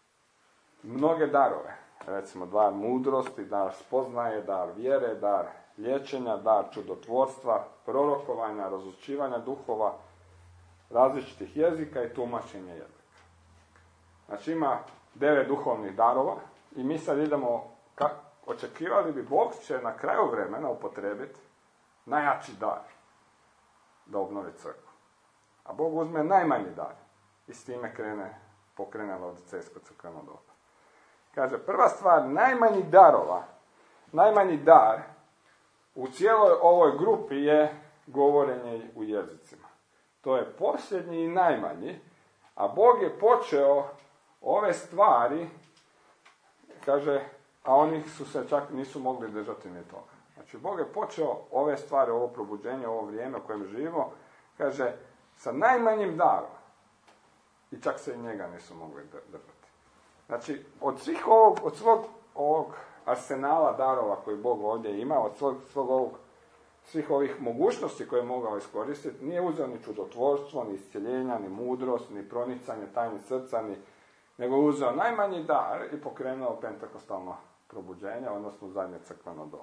mnoge darove. Recimo, dar mudrosti, dar spoznaje, dar vjere, dar liječenja, dar čudotvorstva, prorokovanja, razučivanja duhova, različitih jezika i tumačenja jezika. Znači ima devet duhovnih darova i mi sad idemo, kak, očekivali bi Bog će na kraju vremena upotrebiti najjači dar da obnovi crkvu. A Bog uzme najmanji dar i s time krene, pokrene laodicejsko crkveno doba. Kaže, prva stvar, najmanji darova, najmanji dar u cijeloj ovoj grupi je govorenje u jezicima. To je posljednji i najmanji, a Bog je počeo ove stvari, kaže, a oni su se čak nisu mogli držati ni toga. Znači, Bog je počeo ove stvari, ovo probuđenje, ovo vrijeme u kojem živimo, kaže, sa najmanjim darom. I čak se i njega nisu mogli držati. Znači, od svih ovog, od svog ovog arsenala darova koji Bog ovdje ima, od svog, svog ovog, svih ovih mogućnosti koje je mogao iskoristiti, nije uzeo ni čudotvorstvo, ni iscjeljenja, ni mudrost, ni pronicanje tajni srca, ni, nego je uzeo najmanji dar i pokrenuo pentekostalno probuđenje, odnosno zadnje crkveno doba.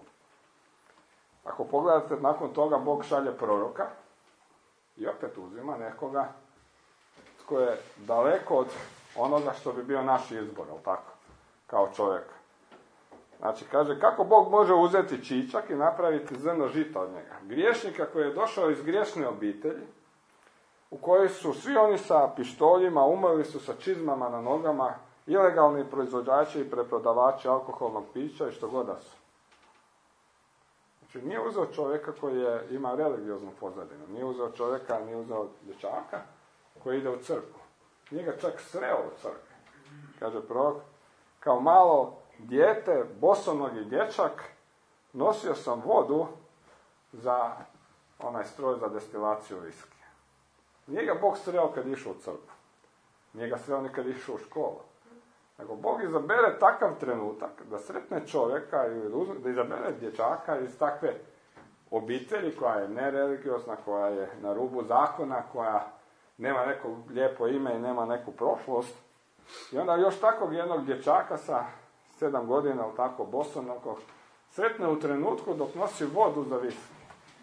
Ako pogledate, nakon toga Bog šalje proroka i opet uzima nekoga tko je daleko od onoga što bi bio naš izbor, ali tako, kao čovjek. Znači, kaže, kako Bog može uzeti čičak i napraviti zrno žita od njega? Griješnika koji je došao iz griješne obitelji, u kojoj su svi oni sa pištoljima, umrli su sa čizmama na nogama, ilegalni proizvođači i preprodavači alkoholnog pića i što god da su. Znači, nije uzeo čovjeka koji je, ima religioznu pozadinu, nije uzeo čovjeka, nije uzeo dječaka koji ide u crkvu. Nije ga čak sreo u crkvi. Kaže prorok, kao malo dijete, bosonogi dječak, nosio sam vodu za onaj stroj za destilaciju viskija. Nije ga Bog sreo kad išao u crkvu. Nije ga sreo ni kad išao u školu. Nego Bog izabere takav trenutak da sretne čovjeka ili da izabere dječaka iz takve obitelji koja je nereligiozna, koja je na rubu zakona, koja nema neko lijepo ime i nema neku prošlost. I onda još takvog jednog dječaka sa sedam godina, ali tako bosonokog, sretne u trenutku dok nosi vodu za viski.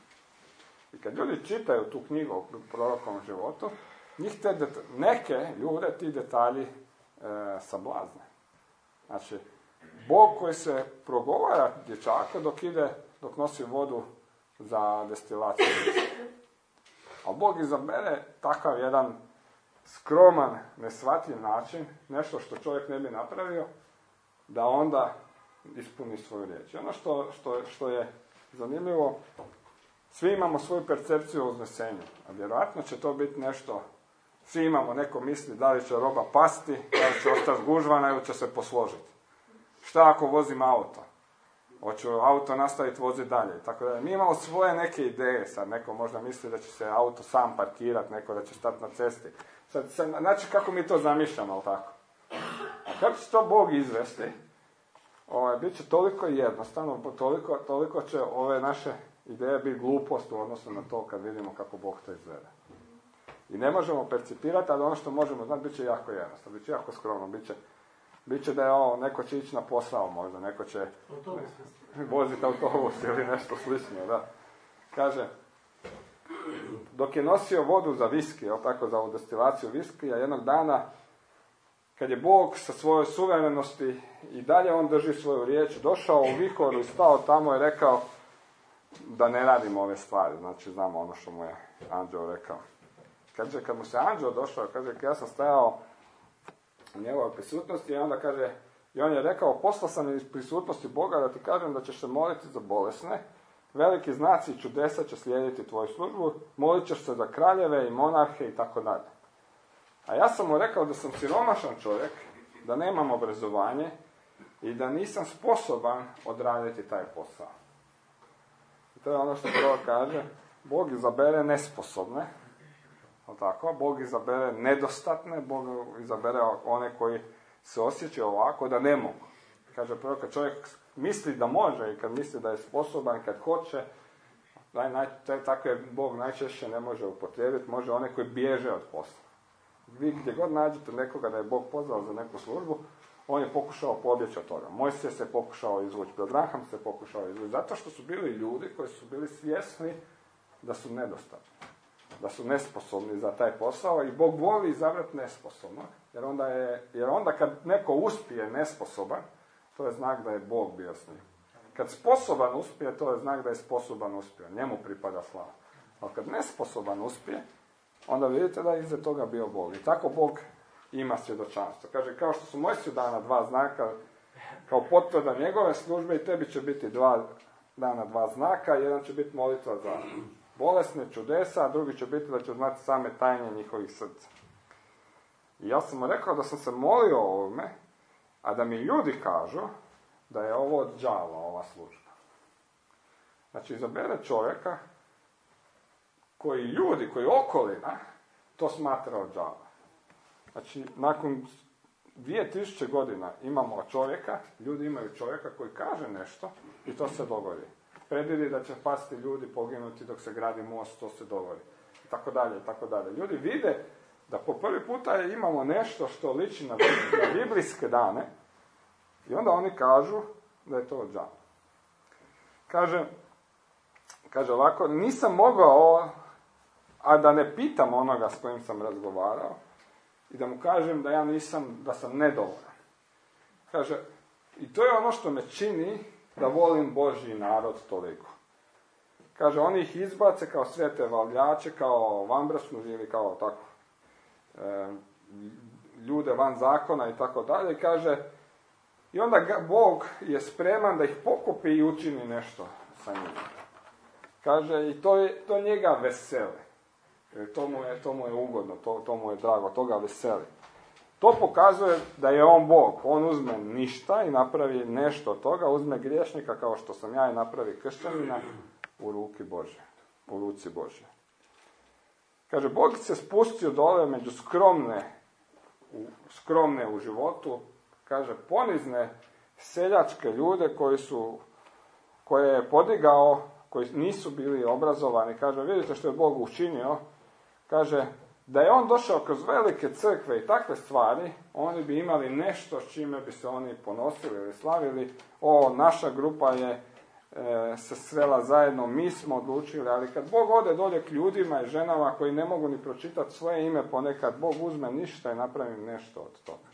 I kad ljudi čitaju tu knjigu o prorokovom životu, njih te det- neke ljude ti detalji e, sablazne. Znači, Bog koji se progovara dječaka dok ide, dok nosi vodu za destilaciju viski. A Bog izabere takav jedan skroman, neshvatljiv način, nešto što čovjek ne bi napravio, da onda ispuni svoju riječ. I ono što, što, što je zanimljivo, svi imamo svoju percepciju o uznesenju, a vjerojatno će to biti nešto, svi imamo, neko misli da li će roba pasti, da li će ostati zgužvana ili će se posložiti. Šta ako vozim auto? Hoću auto nastaviti voziti dalje. Tako da mi imamo svoje neke ideje, sad neko možda misli da će se auto sam parkirati, neko da će stati na cesti. Sad, sad, znači kako mi to zamišljamo, ali tako? A kako će to Bog izvesti? ovaj, bit će toliko jednostavno, toliko, toliko će ove naše ideje biti glupost u odnosu na to kad vidimo kako Bog to izvede. I ne možemo percipirati, ali ono što možemo znati bit će jako jednostavno, bit će jako skromno, bit će, bit će da je ovo, neko će ići na posao možda, neko će ne, voziti autobus ili nešto slično, da. Kaže, dok je nosio vodu za viski, jel tako, za ovu destilaciju viskija, jednog dana, kad je Bog sa svojoj suverenosti i dalje on drži svoju riječ, došao u vihoru i stao tamo i rekao da ne radimo ove stvari. Znači, znamo ono što mu je anđeo rekao. Kaže, kad mu se anđeo došao, kaže, ja sam stajao u njegovoj prisutnosti i onda kaže, i on je rekao, poslao sam iz prisutnosti Boga da ti kažem da ćeš se moliti za bolesne, veliki znaci i čudesa će slijediti tvoju službu, molit ćeš se za kraljeve i monarhe i tako dalje. A ja sam mu rekao da sam siromašan čovjek, da nemam obrazovanje i da nisam sposoban odraditi taj posao. I to je ono što prvo kaže, Bog izabere nesposobne, tako, Bog izabere nedostatne, Bog izabere one koji se osjećaju ovako da ne mogu. Kaže prvo, kad čovjek misli da može i kad misli da je sposoban, kad hoće, naj, naj, takve Bog najčešće ne može upotrijebiti, može one koji bježe od posla. Vi gdje god nađete nekoga da je Bog pozvao za neku službu, on je pokušao pobjeći od toga. Mojsije se pokušao izvući, Abraham se pokušao izvući, zato što su bili ljudi koji su bili svjesni da su nedostatni, da su nesposobni za taj posao i Bog voli izabrati nesposobno, jer onda, je, jer onda kad neko uspije nesposoban, to je znak da je Bog bio s njim. Kad sposoban uspije, to je znak da je sposoban uspio, njemu pripada slava. Ali kad nesposoban uspije, onda vidite da je iza toga bio Bog. I tako Bog ima svjedočanstvo. Kaže, kao što su Mojsiju dana dva znaka, kao potvrda njegove službe, i tebi će biti dva dana dva znaka, jedan će biti molitva za bolesne, čudesa, a drugi će biti da će znati same tajne njihovih srca. I ja sam mu rekao da sam se molio o ovome, a da mi ljudi kažu da je ovo od đava, ova služba. Znači, izabere čovjeka koji ljudi, koji okolina, to smatra od đava. Znači, nakon dvije tisuće godina imamo čovjeka, ljudi imaju čovjeka koji kaže nešto i to se dogodi. Predvidi da će pasti ljudi, poginuti dok se gradi most, to se dogodi. I tako dalje, i tako dalje. Ljudi vide da po prvi puta imamo nešto što liči na, na biblijske dane i onda oni kažu da je to od đava. Kaže, kaže ovako, nisam mogao, a da ne pitam onoga s kojim sam razgovarao i da mu kažem da ja nisam, da sam nedovoljan. Kaže, i to je ono što me čini da volim Božji narod toliko. Kaže, oni ih izbace kao svete valjače, kao vanbračnu ili kao tako, e, ljude van zakona i tako dalje. I kaže, i onda ga, Bog je spreman da ih pokupi i učini nešto sa njima. Kaže, i to, je, to njega veseli. To mu je, to mu je ugodno, to, to mu je drago, to ga veseli. To pokazuje da je on Bog. On uzme ništa i napravi nešto od toga, uzme griješnika kao što sam ja i napravi kršćanina u ruki Božje, u ruci Božje. Kaže, Bog se spustio dole među skromne, u, skromne u životu, kaže, ponizne seljačke ljude koji su, koje je podigao, koji nisu bili obrazovani. Kaže, vidite što je Bog učinio. Kaže, da je on došao kroz velike crkve i takve stvari, oni bi imali nešto s čime bi se oni ponosili ili slavili. O, naša grupa je e, se svela zajedno, mi smo odlučili, ali kad Bog ode dolje k ljudima i ženama koji ne mogu ni pročitati svoje ime ponekad, Bog uzme ništa i napravi nešto od toga.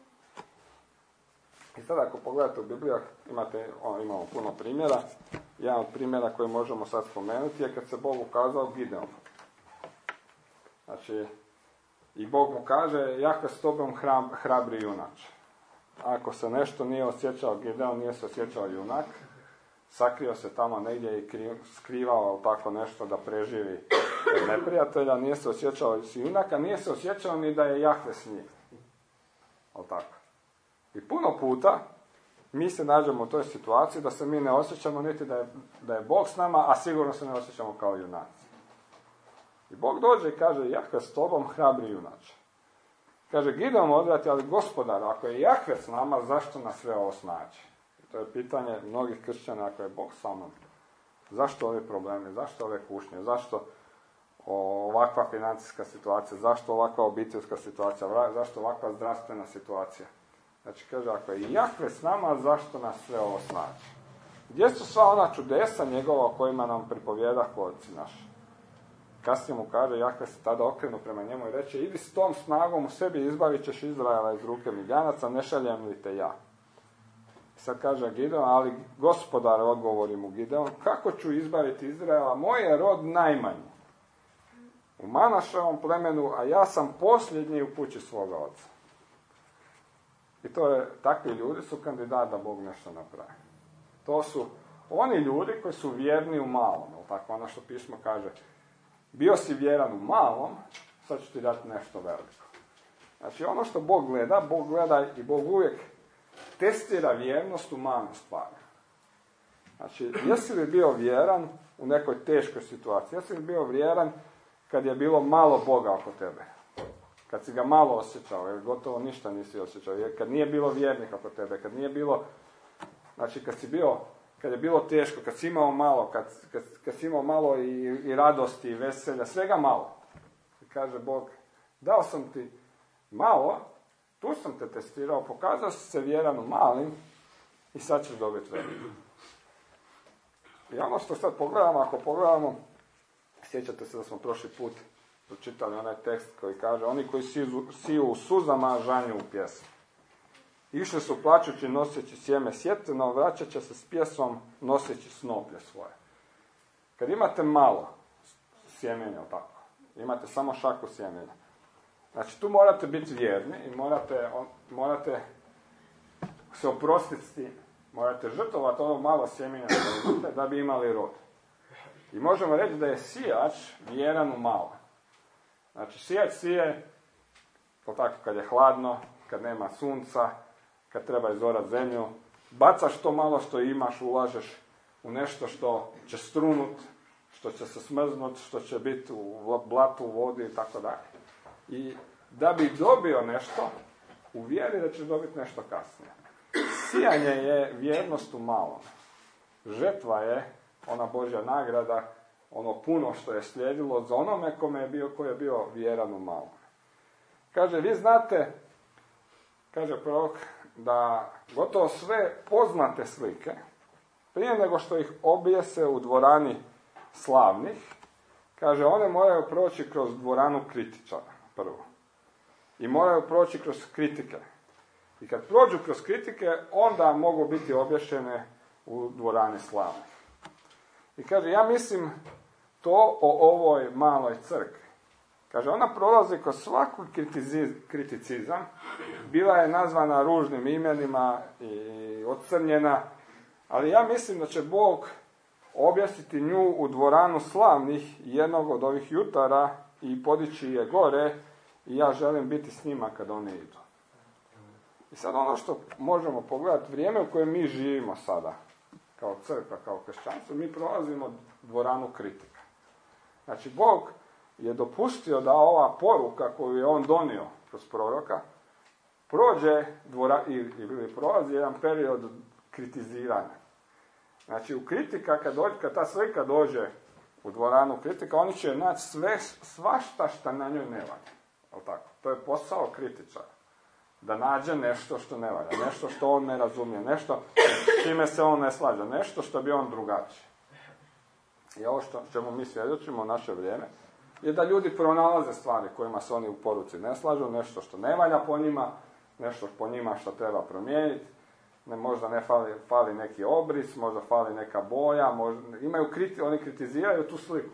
I sada ako pogledate u Bibliju, imate, o, imamo puno primjera. Jedan od primjera koji možemo sad spomenuti je kad se Bog ukazao Gideonu. Znači, i Bog mu kaže, Jahve s tobom hram, hrabri junač. Ako se nešto nije osjećao Gideon, nije se osjećao junak, sakrio se tamo negdje i kri, skrivao tako nešto da preživi neprijatelja, nije se osjećao si junaka, nije se osjećao ni da je Jahve s njim. Ali tako. I puno puta mi se nađemo u toj situaciji da se mi ne osjećamo niti da je, da je Bog s nama, a sigurno se ne osjećamo kao junaci. I Bog dođe i kaže, Jahve s tobom, hrabri junače. Kaže, Gideon odvrati, ali Gospodar, ako je Jahve s nama, zašto nas sve ovo snađe? To je pitanje mnogih kršćana, ako je Bog sa mnom. Zašto ovi problemi, zašto ove kušnje, zašto ovakva financijska situacija, zašto ovakva obiteljska situacija, zašto ovakva zdravstvena situacija. Znači, kaže, ako je Jahve s nama, zašto nas sve ovo snađe? Gdje su sva ona čudesa njegova o kojima nam pripovijeda oci naši? Kasnije mu kaže, Jahve se tada okrenu prema njemu i reče, idi s tom snagom u sebi, izbavit ćeš Izraela iz ruke Midjanaca, ne šaljem li te ja? I sad kaže Gideon, ali gospodar, odgovori mu Gideon, kako ću izbaviti Izraela? Moj je rod najmanji u Manaševom plemenu, a ja sam posljednji u kući svoga oca. I to je, takvi ljudi su kandidat da Bog nešto napravi. To su oni ljudi koji su vjerni u malom, tako ono što pismo kaže, bio si vjeran u malom, sad ću ti dati nešto veliko. Znači ono što Bog gleda, Bog gleda i Bog uvijek testira vjernost u malim stvarima. Znači, jesi li bio vjeran u nekoj teškoj situaciji? Jesi li bio vjeran kad je bilo malo Boga oko tebe? Kad si ga malo osjećao, jer gotovo ništa nisi osjećao. Jer kad nije bilo vjernika oko tebe, kad nije bilo, znači kad si bio, kad je bilo teško, kad si imao malo, kad, kad, kad si imao malo i, i radosti i veselja, svega malo. I kaže Bog, dao sam ti malo, tu sam te testirao, pokazao si se vjeran u malim i sad ćeš dobiti veliko. I ono što sad pogledamo, ako pogledamo, sjećate se da smo prošli put pročitali onaj tekst koji kaže, oni koji siju u suzama, žanju u pjesmu. Išli su plačući, noseći sjeme sjetve, no vraćat će se s pjesmom, noseći snoplje svoje. Kad imate malo sjemenja, tako, imate samo šaku sjemenja, znači tu morate biti vjerni i morate, on, morate se oprostiti s tim. Morate žrtvovati ono malo sjemenja da bi imali rod. I možemo reći da je sijač vjeran u malo. Znači sijač sije, to tako kad je hladno, kad nema sunca, kad treba izorati zemlju, bacaš to malo što imaš, ulažeš u nešto što će strunut, što će se smrznut, što će biti u blatu, u vodi i tako dalje. I da bi dobio nešto, u vjeri da ćeš dobiti nešto kasnije. Sijanje je vjernost u malom. Žetva je ona Božja nagrada, ono puno što je slijedilo za onome kome je bio, koji je bio vjeran u malom. Kaže, vi znate, kaže prorok, da gotovo sve poznate slike, prije nego što ih objese u dvorani slavnih, kaže, one moraju proći kroz dvoranu kritičara, prvo. I moraju proći kroz kritike. I kad prođu kroz kritike, onda mogu biti obješene u dvorani slavnih. I kaže, ja mislim to o ovoj maloj crkvi. Kaže, ona prolazi kroz svaku kriticizam, bila je nazvana ružnim imenima i ocrnjena, ali ja mislim da će Bog objasniti nju u dvoranu slavnih jednog od ovih jutara i podići je gore i ja želim biti s njima kad oni idu. I sad ono što možemo pogledati, vrijeme u kojem mi živimo sada, kao crkva, kao kršćanstvo, mi prolazimo dvoranu kritika. Znači, Bog je dopustio da ova poruka koju je on donio kroz proroka, prođe dvora, ili, ili prolazi jedan period kritiziranja. Znači, u kritika, kad, dođe, kad ta slika dođe u dvoranu kritika, oni će naći sve, svašta šta na njoj ne valja. Tako? To je posao kritičara. Da nađe nešto što ne valja, nešto što on ne razumije, nešto s čime se on ne slađa, nešto što bi on drugačije. I ovo što čemu mi svjedočimo u naše vrijeme, je da ljudi pronalaze stvari kojima se oni u poruci ne slažu, nešto što ne valja po njima, nešto po njima što treba promijeniti, ne, možda ne fali, fali neki obris, možda fali neka boja, možda, imaju kriti, oni kritiziraju tu sliku.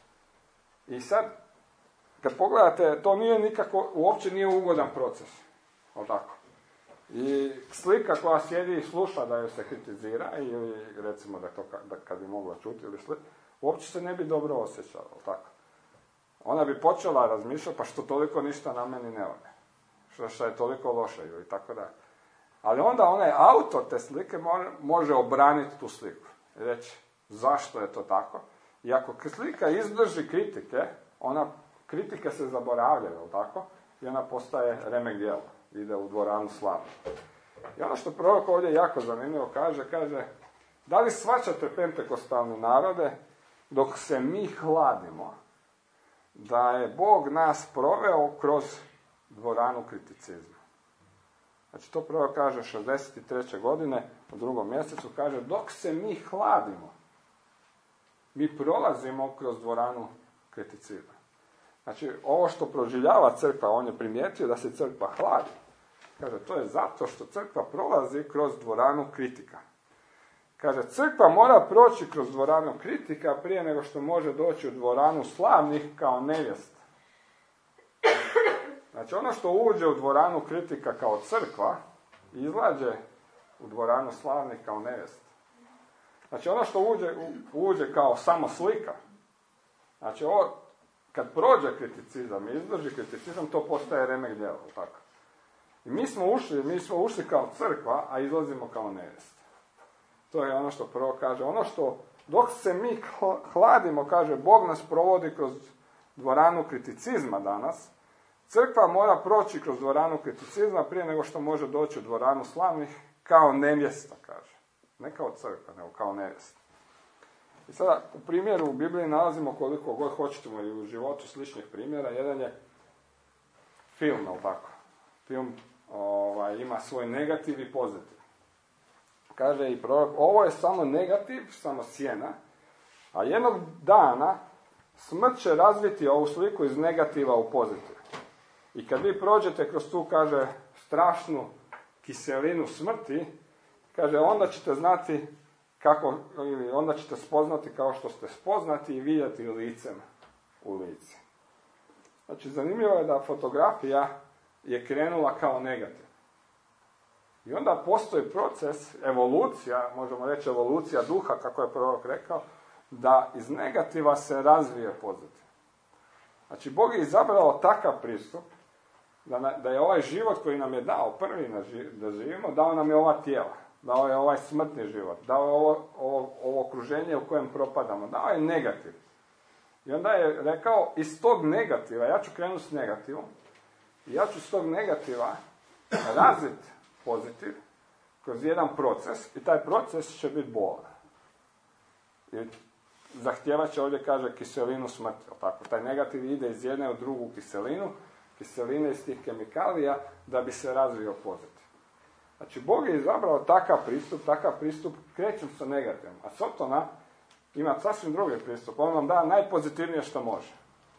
I sad, kad pogledate, to nije nikako, uopće nije ugodan proces. O tako. I slika koja sjedi i sluša da joj se kritizira, ili recimo da to da kad bi mogla čuti ili slika, uopće se ne bi dobro osjećala. Tako. Ona bi počela razmišljati, pa što toliko ništa na meni ne valja. Što, što je toliko loše ili tako da. Ali onda onaj autor te slike može obraniti tu sliku. I reći zašto je to tako. I ako slika izdrži kritike, ona, kritike se zaboravljaju, tako? I ona postaje remek djela. Ide u dvoranu slave. I ono što prorok ovdje jako zanimljivo kaže, kaže, da li shvaćate pentekostalni narode, dok se mi hladimo, da je Bog nas proveo kroz dvoranu kriticizma. Znači to prorok kaže šezdeset treće godine, u drugom mjesecu, kaže, dok se mi hladimo, mi prolazimo kroz dvoranu kriticizma. Znači, ovo što proživljava crkva, on je primijetio da se crkva hladi. Kaže, to je zato što crkva prolazi kroz dvoranu kritika. Kaže, crkva mora proći kroz dvoranu kritika prije nego što može doći u dvoranu slavnih kao nevjesta. Znači, ono što uđe u dvoranu kritika kao crkva, izlađe u dvoranu slavnih kao nevjesta. Znači, ono što uđe, uđe kao samo slika, znači, ovo, kad prođe kriticizam i izdrži kriticizam, to postaje remek djelo, tako. I mi smo ušli, mi smo ušli kao crkva, a izlazimo kao nevjesta. To je ono što prvo kaže. Ono što, dok se mi hladimo, kaže, Bog nas provodi kroz dvoranu kriticizma danas. Crkva mora proći kroz dvoranu kriticizma prije nego što može doći u dvoranu slavnih kao nevjesta, kaže. Ne kao crkva, nego kao nevjesta. I sada, u primjeru u Bibliji nalazimo koliko god hoćemo i u životu sličnih primjera. Jedan je film, ali tako. Film ovaj, ima svoj negativ i pozitiv. Kaže i prorok, ovo je samo negativ, samo sjena, a jednog dana smrt će razviti ovu sliku iz negativa u pozitiv. I kad vi prođete kroz tu, kaže, strašnu kiselinu smrti, kaže, onda ćete znati kako, ili onda ćete spoznati kao što ste spoznati i vidjeti licem u lice. Znači, zanimljivo je da fotografija je krenula kao negativ. I onda postoji proces, evolucija, možemo reći evolucija duha, kako je prorok rekao, da iz negativa se razvije pozitiv. Znači, Bog je izabrao takav pristup, da, na, da je ovaj život koji nam je dao prvi na ži, da živimo, dao nam je ova tijela, dao je ovaj smrtni život, dao je ovo, ovo, ovo okruženje u kojem propadamo, dao je negativ. I onda je rekao, iz tog negativa, ja ću krenuti s negativom, i ja ću s tog negativa razviti pozitiv kroz jedan proces, i taj proces će biti bolan. I zahtijevat će, ovdje kaže, kiselinu smrti. Tako? Taj negativ ide iz jedne u drugu kiselinu, kiseline iz tih kemikalija, da bi se razvio pozitiv. Znači, Bog je izabrao takav pristup, takav pristup krećem sa negativom. A Sotona ima sasvim drugi pristup. On vam da najpozitivnije što može.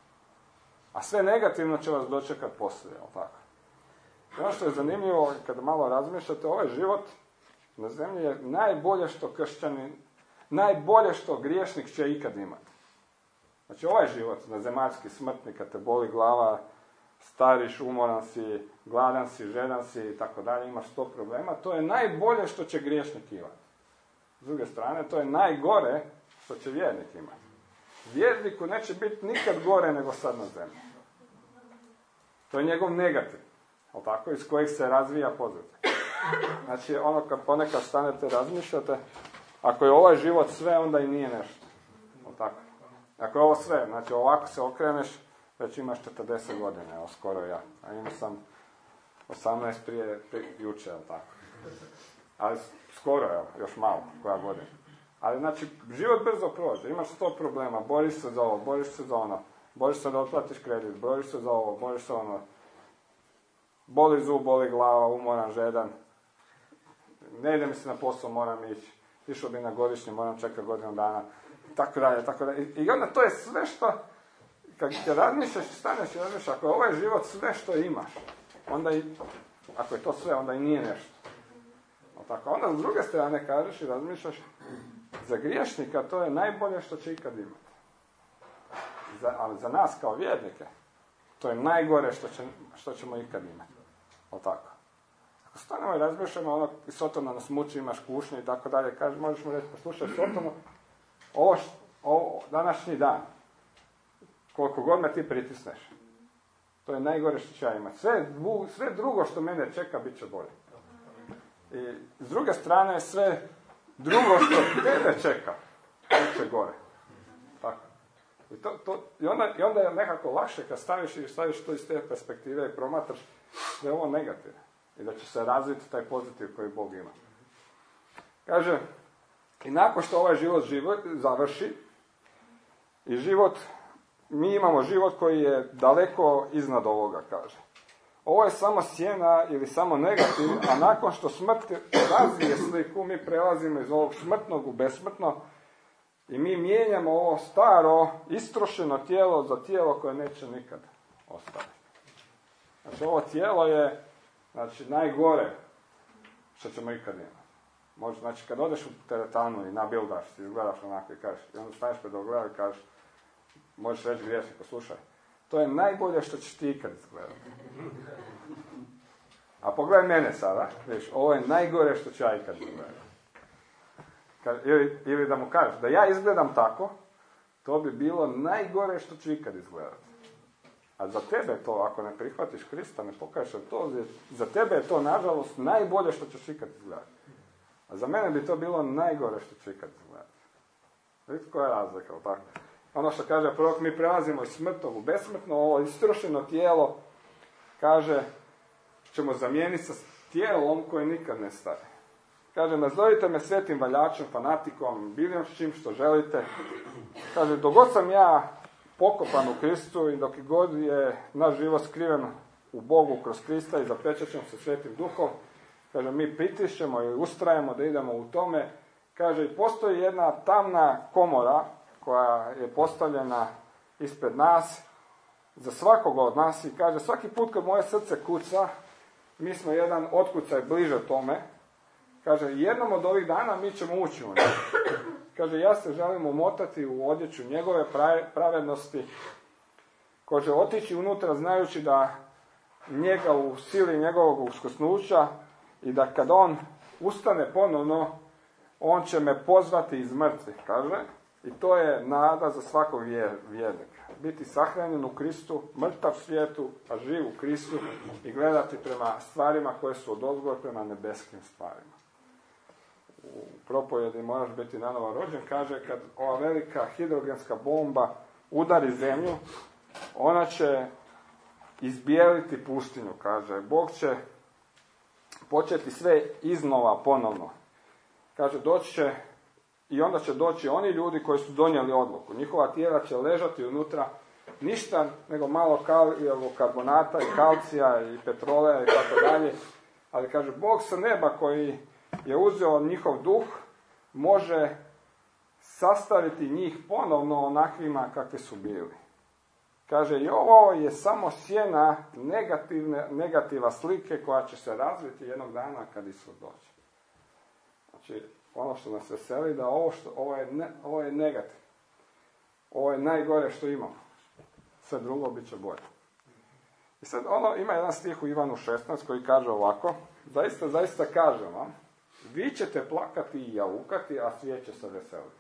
A sve negativno će vas dočekati poslije, jel tako? I ono što je zanimljivo, kada malo razmišljate, ovaj život na zemlji je najbolje što kršćanin, najbolje što griješnik će ikad imati. Znači, ovaj život na zemaljski smrtni, kad te boli glava, stariš, umoran si, gladan si, žedan si i tako dalje, imaš sto problema, to je najbolje što će griješnik imati. S druge strane, to je najgore što će vjernik imati. Vjerniku neće biti nikad gore nego sad na zemlji. To je njegov negativ, ali tako, iz kojeg se razvija pozitiv. Znači, ono kad ponekad stanete, razmišljate, ako je ovaj život sve, onda i nije nešto. Ali tako. Ako je ovo sve, znači ovako se okreneš, već imaš četrdeset godina, evo skoro ja. A imao sam osamnaest prije, prije juče, ali tako. Ali skoro, evo, još malo, koja godina. Ali znači, život brzo prođe, imaš sto problema, boriš se za ovo, boriš se za ono, boriš se da otplatiš kredit, boriš se za ovo, boriš se ono, boli zub, boli glava, umoran, žedan, ne ide mi se na posao, moram ići, išao bi na godišnje, moram čekati godinu dana, tako dalje, tako dalje. I onda to je sve što, kad te razmišljaš i staneš i razmišljaš, ako je ovaj život sve što imaš, onda i, ako je to sve, onda i nije nešto. Tako, onda s druge strane kažeš i razmišljaš, za griješnika to je najbolje što će ikad imati. Za, ali za nas kao vjernike, to je najgore što, će, što ćemo ikad imati. O tako. Ako stanemo i razmišljamo, ono, i Sotona nas muči, imaš kušnje i tako dalje, kaže, možeš mu reći, poslušaj Sotono, ovo, ovo, današnji dan, koliko god me ti pritisneš, to je najgore što će ja imati. Sve, sve drugo što mene čeka, bit će bolje. I s druge strane, sve drugo što tebe čeka, bit će gore. Tako. I, to, to, i, onda, I onda je nekako lakše kad staviš i staviš to iz te perspektive i promatraš da je ovo negativno. i da će se razviti taj pozitiv koji Bog ima. Kaže, i nakon što ovaj život, život završi, i život, mi imamo život koji je daleko iznad ovoga, kaže. Ovo je samo sjena ili samo negativ, a nakon što smrt razvije sliku, mi prelazimo iz ovog smrtnog u besmrtno i mi mijenjamo ovo staro, istrošeno tijelo za tijelo koje neće nikad ostati. Znači, ovo tijelo je, znači, najgore što ćemo ikad imati. Može, znači, kad odeš u teretanu i nabildaš, ti izgledaš onako i kažeš, i onda staneš pred ogledalo i kažeš, možeš reći griješniku, slušaj, to je najbolje što ćeš ti ikad izgledati. A pogledaj mene sada, vidiš, ovo je najgore što ću ja ikad izgledati. Ili, ili da mu kažeš, da ja izgledam tako, to bi bilo najgore što ću ikad izgledati. A za tebe to, ako ne prihvatiš Krista, ne pokažeš to, za tebe je to, nažalost, najbolje što ćeš ikad izgledati. A za mene bi to bilo najgore što ću ikad izgledati. Vidite koja je razlika, ali tako? Ono što kaže prorok, mi prelazimo iz smrtnog u besmrtno, ovo istrošeno tijelo, kaže, ćemo zamijeniti sa tijelom koje nikad ne stane. Kaže, nazovite me svetim valjačem, fanatikom, bilim s čim što želite. Kaže, dok god sam ja pokopan u Kristu i dok god je naš život skriven u Bogu kroz Krista i zapečaćemo se svetim duhom, kaže, mi pritišćemo i ustrajemo da idemo u tome. Kaže, i postoji jedna tamna komora koja je postavljena ispred nas, za svakoga od nas, i kaže, svaki put kad moje srce kuca, mi smo jedan otkucaj bliže tome. Kaže, jednom od ovih dana mi ćemo ući u njega. Kaže, ja se želim umotati u odjeću njegove pravednosti, ko će otići unutra znajući da njega u sili njegovog uskrsnuća i da kad on ustane ponovno, on će me pozvati iz mrtvih, kaže. I to je nada za svakog vjernika. Biti sahranjen u Kristu, mrtav svijetu, a živ u Kristu i gledati prema stvarima koje su odozgor prema nebeskim stvarima. U propovjedi moraš biti nanovo rođen, kaže, kad ova velika hidrogenska bomba udari zemlju, ona će izbijeliti pustinju, kaže. Bog će početi sve iznova ponovno. Kaže, doći će i onda će doći oni ljudi koji su donijeli odluku. Njihova tijela će ležati unutra, ništa nego malo karbonata i kalcija i petroleja i tako dalje. Ali kaže, Bog sa neba koji je uzeo njihov duh, može sastaviti njih ponovno onakvima kakvi su bili. Kaže, i ovo je samo sjena negativne, negativa slike koja će se razviti jednog dana kad Isus dođe. Znači, ono što nas veseli, da ovo, što, ovo, je, ne, ovo je negativ. Ovo je najgore što imamo. Sve drugo bit će bolje. I sad ono, ima jedan stih u Ivanu šesnaest koji kaže ovako, zaista, zaista kažem vam, vi ćete plakati i jaukati, a svijet će se veseliti.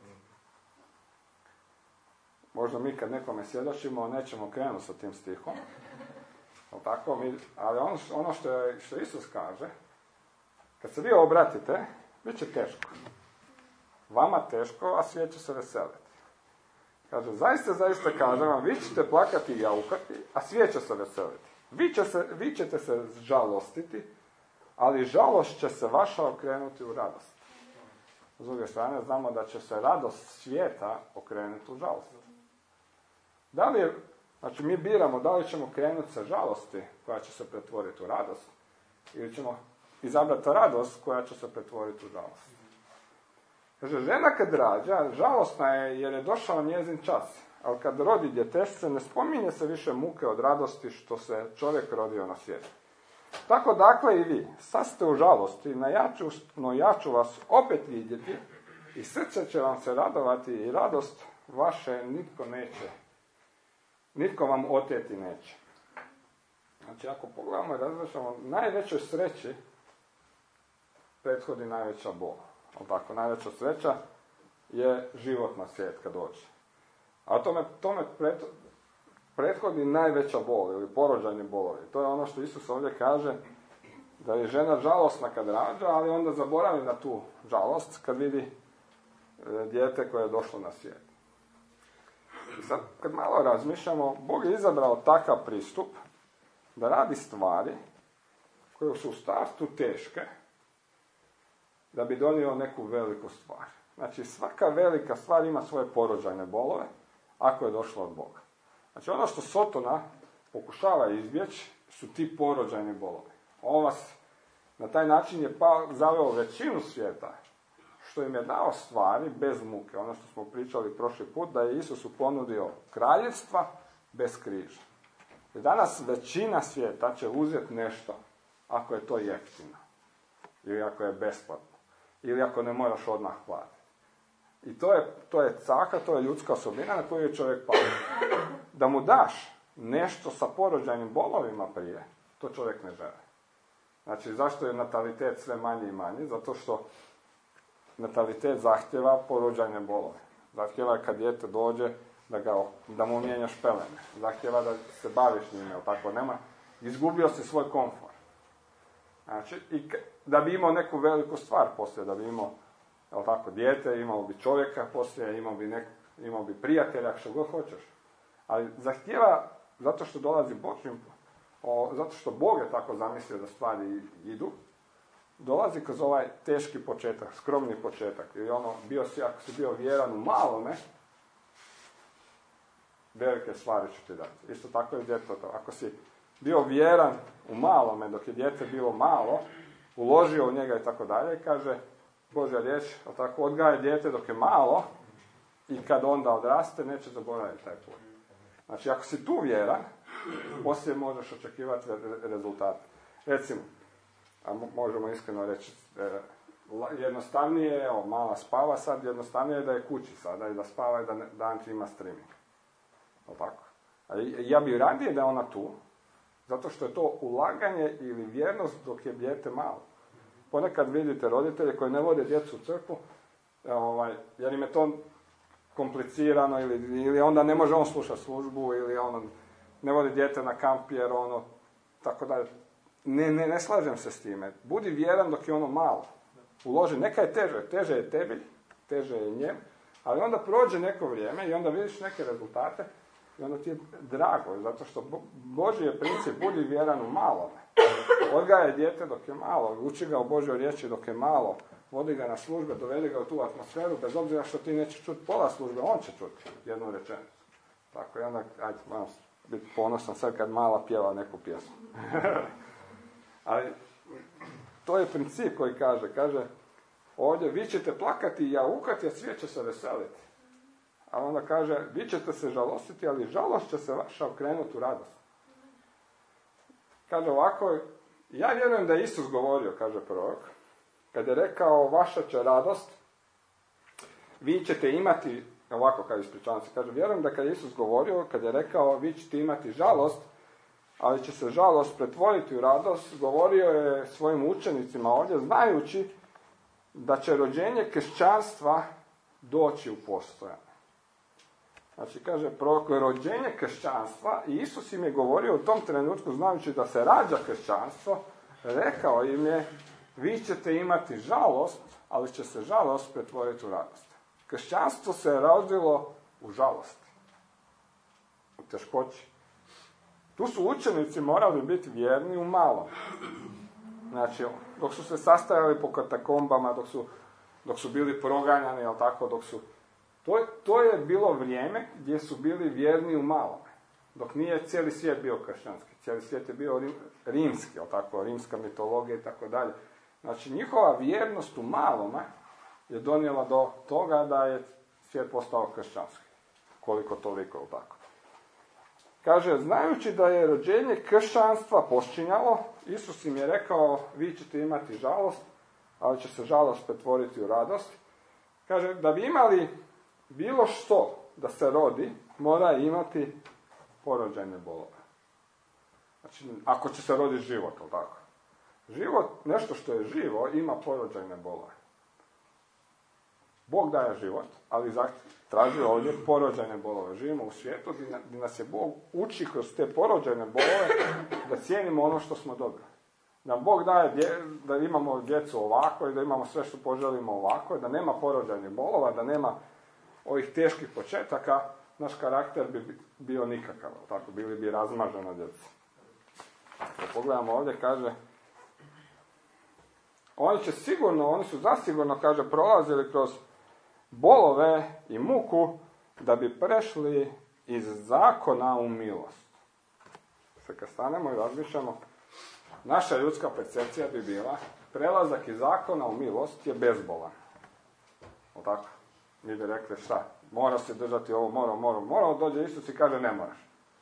Možda mi kad nekome svjedočimo, nećemo krenuti sa tim stihom. Ali, tako, mi, ali ono, ono što, je, što Isus kaže, kad se vi obratite, bit će teško. Vama teško, a svijet će se veseliti. Kaže, zaista, zaista kažem vam, vi ćete plakati i jaukati, a svijet će se veseliti. Vi, će se, vi ćete se žalostiti, ali žalost će se vaša okrenuti u radost. S druge strane, znamo da će se radost svijeta okrenuti u žalost. Da li je, znači mi biramo da li ćemo krenuti sa žalosti koja će se pretvoriti u radost, ili ćemo izabrati radost koja će se pretvoriti u žalost. Kaže, žena kad rađa, žalosna je jer je došao njezin čas, ali kad rodi djetešce, ne spominje se više muke od radosti što se čovjek rodio na svijetu. Tako dakle i vi, sad ste u žalosti, na jaču, no ja ću vas opet vidjeti i srce će vam se radovati i radost vaše nitko neće, nitko vam oteti neće. Znači, ako pogledamo i razmišljamo, najvećoj sreći prethodi najveća bol. Ali tako, najveća sreća je život na svijet kad dođe. A tome, tome pret, prethodi najveća bol ili porođajni bolovi. To je ono što Isus ovdje kaže, da je žena žalosna kad rađa, ali onda zaboravi na tu žalost kad vidi e, dijete koje je došlo na svijet. I sad, kad malo razmišljamo, Bog je izabrao takav pristup da radi stvari koje su u startu teške, da bi donio neku veliku stvar. Znači, svaka velika stvar ima svoje porođajne bolove, ako je došla od Boga. Znači, ono što Sotona pokušava izbjeći, su ti porođajni bolovi. On vas, na taj način je pa zaveo većinu svijeta, što im je dao stvari bez muke. Ono što smo pričali prošli put, da je Isusu ponudio kraljevstva bez križa. I danas većina svijeta će uzeti nešto, ako je to jeftino, ili ako je besplatno, ili ako ne moraš odmah platiti. I to je, to je caka, to je ljudska osobina na koju je čovjek pao. Da mu daš nešto sa porođajnim bolovima prije, to čovjek ne želi. Znači, zašto je natalitet sve manji i manji? Zato što natalitet zahtjeva porođajne bolove. Zahtjeva kad dijete dođe da, ga, da mu mijenjaš pelene. Zahtjeva da se baviš njime, ali tako nema. Izgubio si svoj komfor. Znači, i da bi imao neku veliku stvar poslije, da bi imao, jel tako, dijete, imao bi čovjeka poslije, imao bi, nek, imao bi prijatelja, što god hoćeš. Ali zahtjeva, zato što dolazi Božjim, o, zato što Bog je tako zamislio da stvari idu, dolazi kroz ovaj teški početak, skromni početak. I ono, bio si, ako si bio vjeran u malome, velike stvari ću ti dati. Isto tako je djeteto. Ako si bio vjeran u malome, dok je dijete bilo malo, uložio u njega i tako dalje, kaže Božja riječ, tako odgaja dijete dok je malo i kad onda odraste, neće zaboraviti taj put. Znači, ako si tu vjeran, poslije možeš očekivati rezultate. Recimo, a možemo iskreno reći, jednostavnije je, evo, mala spava sad, jednostavnije je da je kući sada i da spava i da danči ima streaming. Tako. A ja bih radije da je ona tu, zato što je to ulaganje ili vjernost dok je dijete malo. Ponekad vidite roditelje koji ne vode djecu u crkvu, ovaj, jer im je to komplicirano ili, ili onda ne može on slušati službu ili ono, ne vodi dijete na kamp jer ono, tako da, ne, ne, ne slažem se s time. Budi vjeran dok je ono malo. Uloži, neka je teže, teže je tebi, teže je njem, ali onda prođe neko vrijeme i onda vidiš neke rezultate i onda ti je drago, zato što Božji je princip, budi vjeran u malome. Odgaja dijete dok je malo, uči ga u Božjoj riječi dok je malo, vodi ga na službe, dovedi ga u tu atmosferu, bez obzira što ti neće čuti pola službe, on će čuti jednu rečenicu. Tako, i onda, ajde, moram biti ponosan sad kad mala pjeva neku pjesmu. Ali, to je princip koji kaže, kaže, ovdje vi ćete plakati i jaukati, a svijet će se veseliti. A onda kaže, vi ćete se žalostiti, ali žalost će se vaša okrenuti u radost. Kaže ovako, ja vjerujem da je Isus govorio, kaže prorok, kad je rekao, vaša će radost, vi ćete imati, ovako kad ispričavam se, kaže, vjerujem da kad je Isus govorio, kad je rekao, vi ćete imati žalost, ali će se žalost pretvoriti u radost, govorio je svojim učenicima ovdje, znajući da će rođenje kršćanstva doći u postojanje. Znači, kaže prorok, rođenje kršćanstva, i Isus im je govorio u tom trenutku, znajući da se rađa kršćanstvo, rekao im je, vi ćete imati žalost, ali će se žalost pretvoriti u radost. Kršćanstvo se je rodilo u žalosti, u teškoći. Tu su učenici morali biti vjerni u malom. Znači, dok su se sastajali po katakombama, dok su, dok su bili proganjani, jel tako, dok su... To, to je bilo vrijeme gdje su bili vjerni u malome. Dok nije cijeli svijet bio kršćanski. Cijeli svijet je bio rim, rimski, jel tako, rimska mitologija i tako dalje. Znači, njihova vjernost u malome je donijela do toga da je svijet postao kršćanski. Koliko toliko, jel tako. Kaže, znajući da je rođenje kršćanstva počinjalo, Isus im je rekao, vi ćete imati žalost, ali će se žalost pretvoriti u radost. Kaže, da bi imali bilo što da se rodi, mora imati porođajne bolove. Znači, ako će se roditi život, jel tako? Život, nešto što je živo, ima porođajne bolove. Bog daje život, ali traži ovdje porođajne bolove. Živimo u svijetu gdje nas je Bog uči kroz te porođajne bolove da cijenimo ono što smo dobili. Da Bog daje dje, da imamo djecu ovako i da imamo sve što poželimo ovako, da nema porođajnih bolova, da nema ovih teških početaka, naš karakter bi bio nikakav. Tako, bili bi razmažena djeca. Kad pogledamo ovdje, kaže, Oni će sigurno, oni su zasigurno, kaže, prolazili kroz bolove i muku da bi prešli iz zakona u milost. Sve kad stanemo i razmišljamo, naša ljudska percepcija bi bila prelazak iz zakona u milost je bezbolan. O tako? Mi bi rekli šta? Mora se držati ovo, mora, mora, mora. Dođe Isus i kaže ne moraš.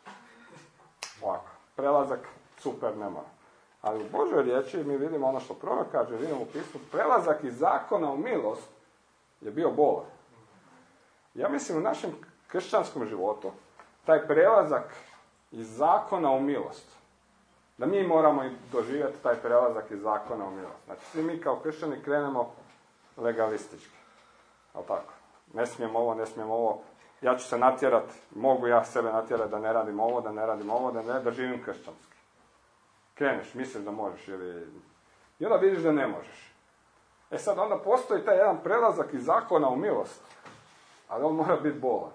Ovako. Prelazak, super, ne mora. Ali u Božoj riječi mi vidimo ono što prorok kaže, vidimo u pismu, prelazak iz zakona u milost je bio bolan. Ja mislim u našem kršćanskom životu, taj prelazak iz zakona u milost, da mi moramo i doživjeti taj prelazak iz zakona u milost. Znači, svi mi kao kršćani krenemo legalistički. Ali tako? Ne smijem ovo, ne smijem ovo. Ja ću se natjerati, mogu ja sebe natjerati da ne radim ovo, da ne radim ovo, da ne, da živim kršćanski. Kreneš, misliš da možeš ili... I onda vidiš da ne možeš. E sad onda postoji taj jedan prelazak iz zakona u milost, ali on mora biti bolan.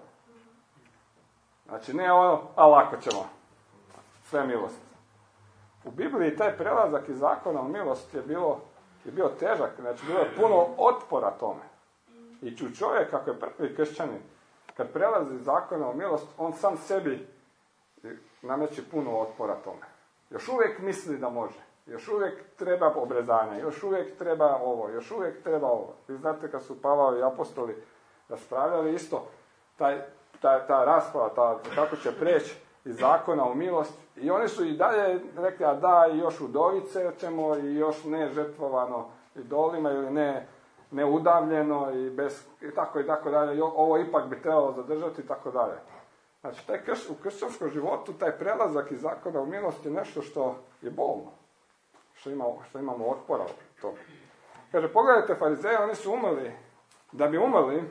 Znači ne ono, a lako ćemo. Sve milost. U Bibliji taj prelazak iz zakona u milost je, bilo, je bio težak, znači bilo je puno otpora tome. I ču čovjek, kako je prvi kršćanin, kad prelazi iz zakona u milost, on sam sebi nameće puno otpora tome. Još uvijek misli da može. Još uvijek treba obrezanje. Još uvijek treba ovo. Još uvijek treba ovo. Vi znate kad su Pavao i apostoli raspravljali isto, taj, ta, ta rasprava, ta, kako će preći iz zakona u milost. I oni su i dalje rekli, a da, i još udovice ćemo, i još ne žrtvovano idolima, ili ne, ne udavljeno, i, bez, i tako i tako dalje. Ovo ipak bi trebalo zadržati i tako dalje. Znači, taj krš, u kršćanskom životu taj prelazak iz zakona u milost je nešto što je bolno. Što imamo, što imamo otpora od toga. Kaže, pogledajte farizeje, oni su umrli. Da bi umrli,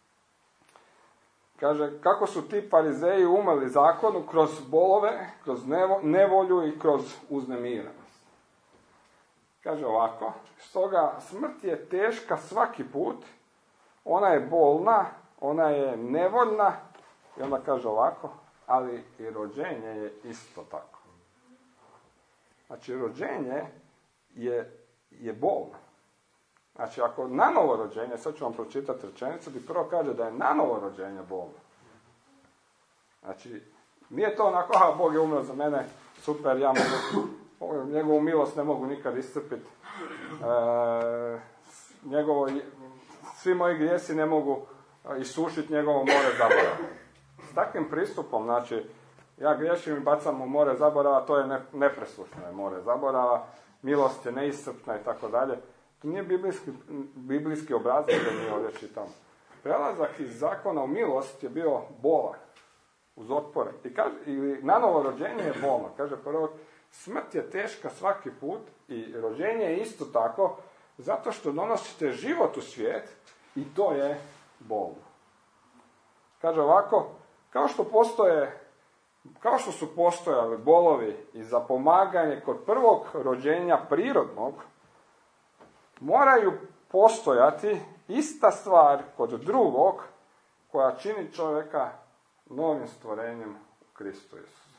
kaže, kako su ti farizeji umrli zakonu kroz bolove, kroz nevo, nevolju i kroz uznemiranost. Kaže ovako, stoga smrt je teška svaki put, ona je bolna, ona je nevoljna, i onda kaže ovako, ali i rođenje je isto tako. Znači, rođenje je, je bolno. Znači, ako nanovo rođenje, sad ću vam pročitati rečenicu, gdje prvo kaže da je nanovo rođenje bolno. Znači, nije to onako, aha, Bog je umro za mene, super, ja mogu, njegovu milost ne mogu nikad iscrpiti. E, njegovo, svi moji grijesi ne mogu isušiti njegovo more zaborava. S takvim pristupom, znači, ja griješim i bacam u more zaborava, to je ne, nepreslušno je more zaborava, milost je neiscrpna i tako dalje. To nije biblijski, biblijski obrazac da mi ovdje čitamo. Prelazak iz zakona u milost je bio bolan, uz otpore. I, kaže, i nanovo rođenje je bolno. Kaže prvo, smrt je teška svaki put i rođenje je isto tako, zato što donosite život u svijet i to je bolno. Kaže ovako, kao što postoje, kao što su postojali bolovi i zapomaganje kod prvog rođenja prirodnog, moraju postojati ista stvar kod drugog koja čini čovjeka novim stvorenjem u Kristu Isusu.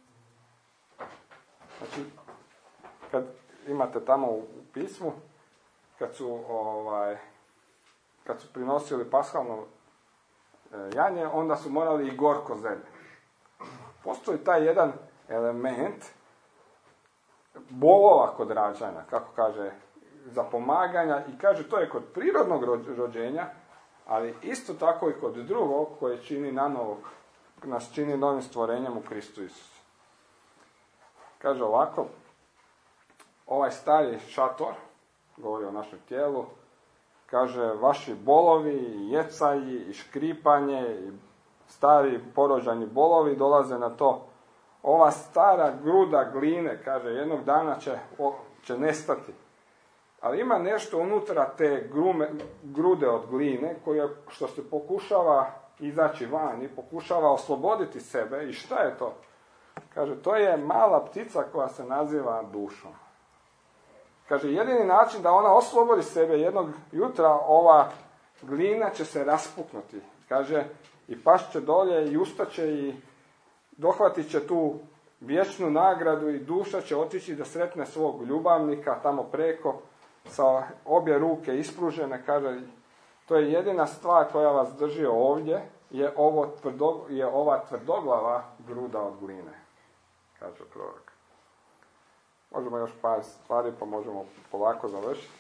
Znači, kad imate tamo u pismu, kad su, ovaj, kad su prinosili pashalno janje, onda su morali i gorko zelje. Postoji taj jedan element bolova kod rađanja, kako kaže, zapomaganja, i kaže to je kod prirodnog rođenja, ali isto tako i kod drugog koje čini nanovo, nas čini novim stvorenjem u Kristu Isusu. Kaže ovako, ovaj stari šator, govori o našem tijelu, kaže vaši bolovi, i jecaji, i škripanje, i stari porođajni bolovi dolaze na to. Ova stara gruda gline, kaže, jednog dana će, o, će nestati. Ali ima nešto unutra te grume, grude od gline koje, što se pokušava izaći van i pokušava osloboditi sebe. I šta je to? Kaže, to je mala ptica koja se naziva dušom. Kaže, jedini način da ona oslobodi sebe jednog jutra, ova glina će se raspuknuti. Kaže, i pašće dolje i ustaće i dohvatit će tu vječnu nagradu i duša će otići da sretne svog ljubavnika tamo preko sa obje ruke ispružene, kaže, to je jedina stvar koja vas drži ovdje, je, ovo tvrdo, je ova tvrdoglava gruda od gline, kaže prorok. Možemo još par stvari, pa možemo polako završiti.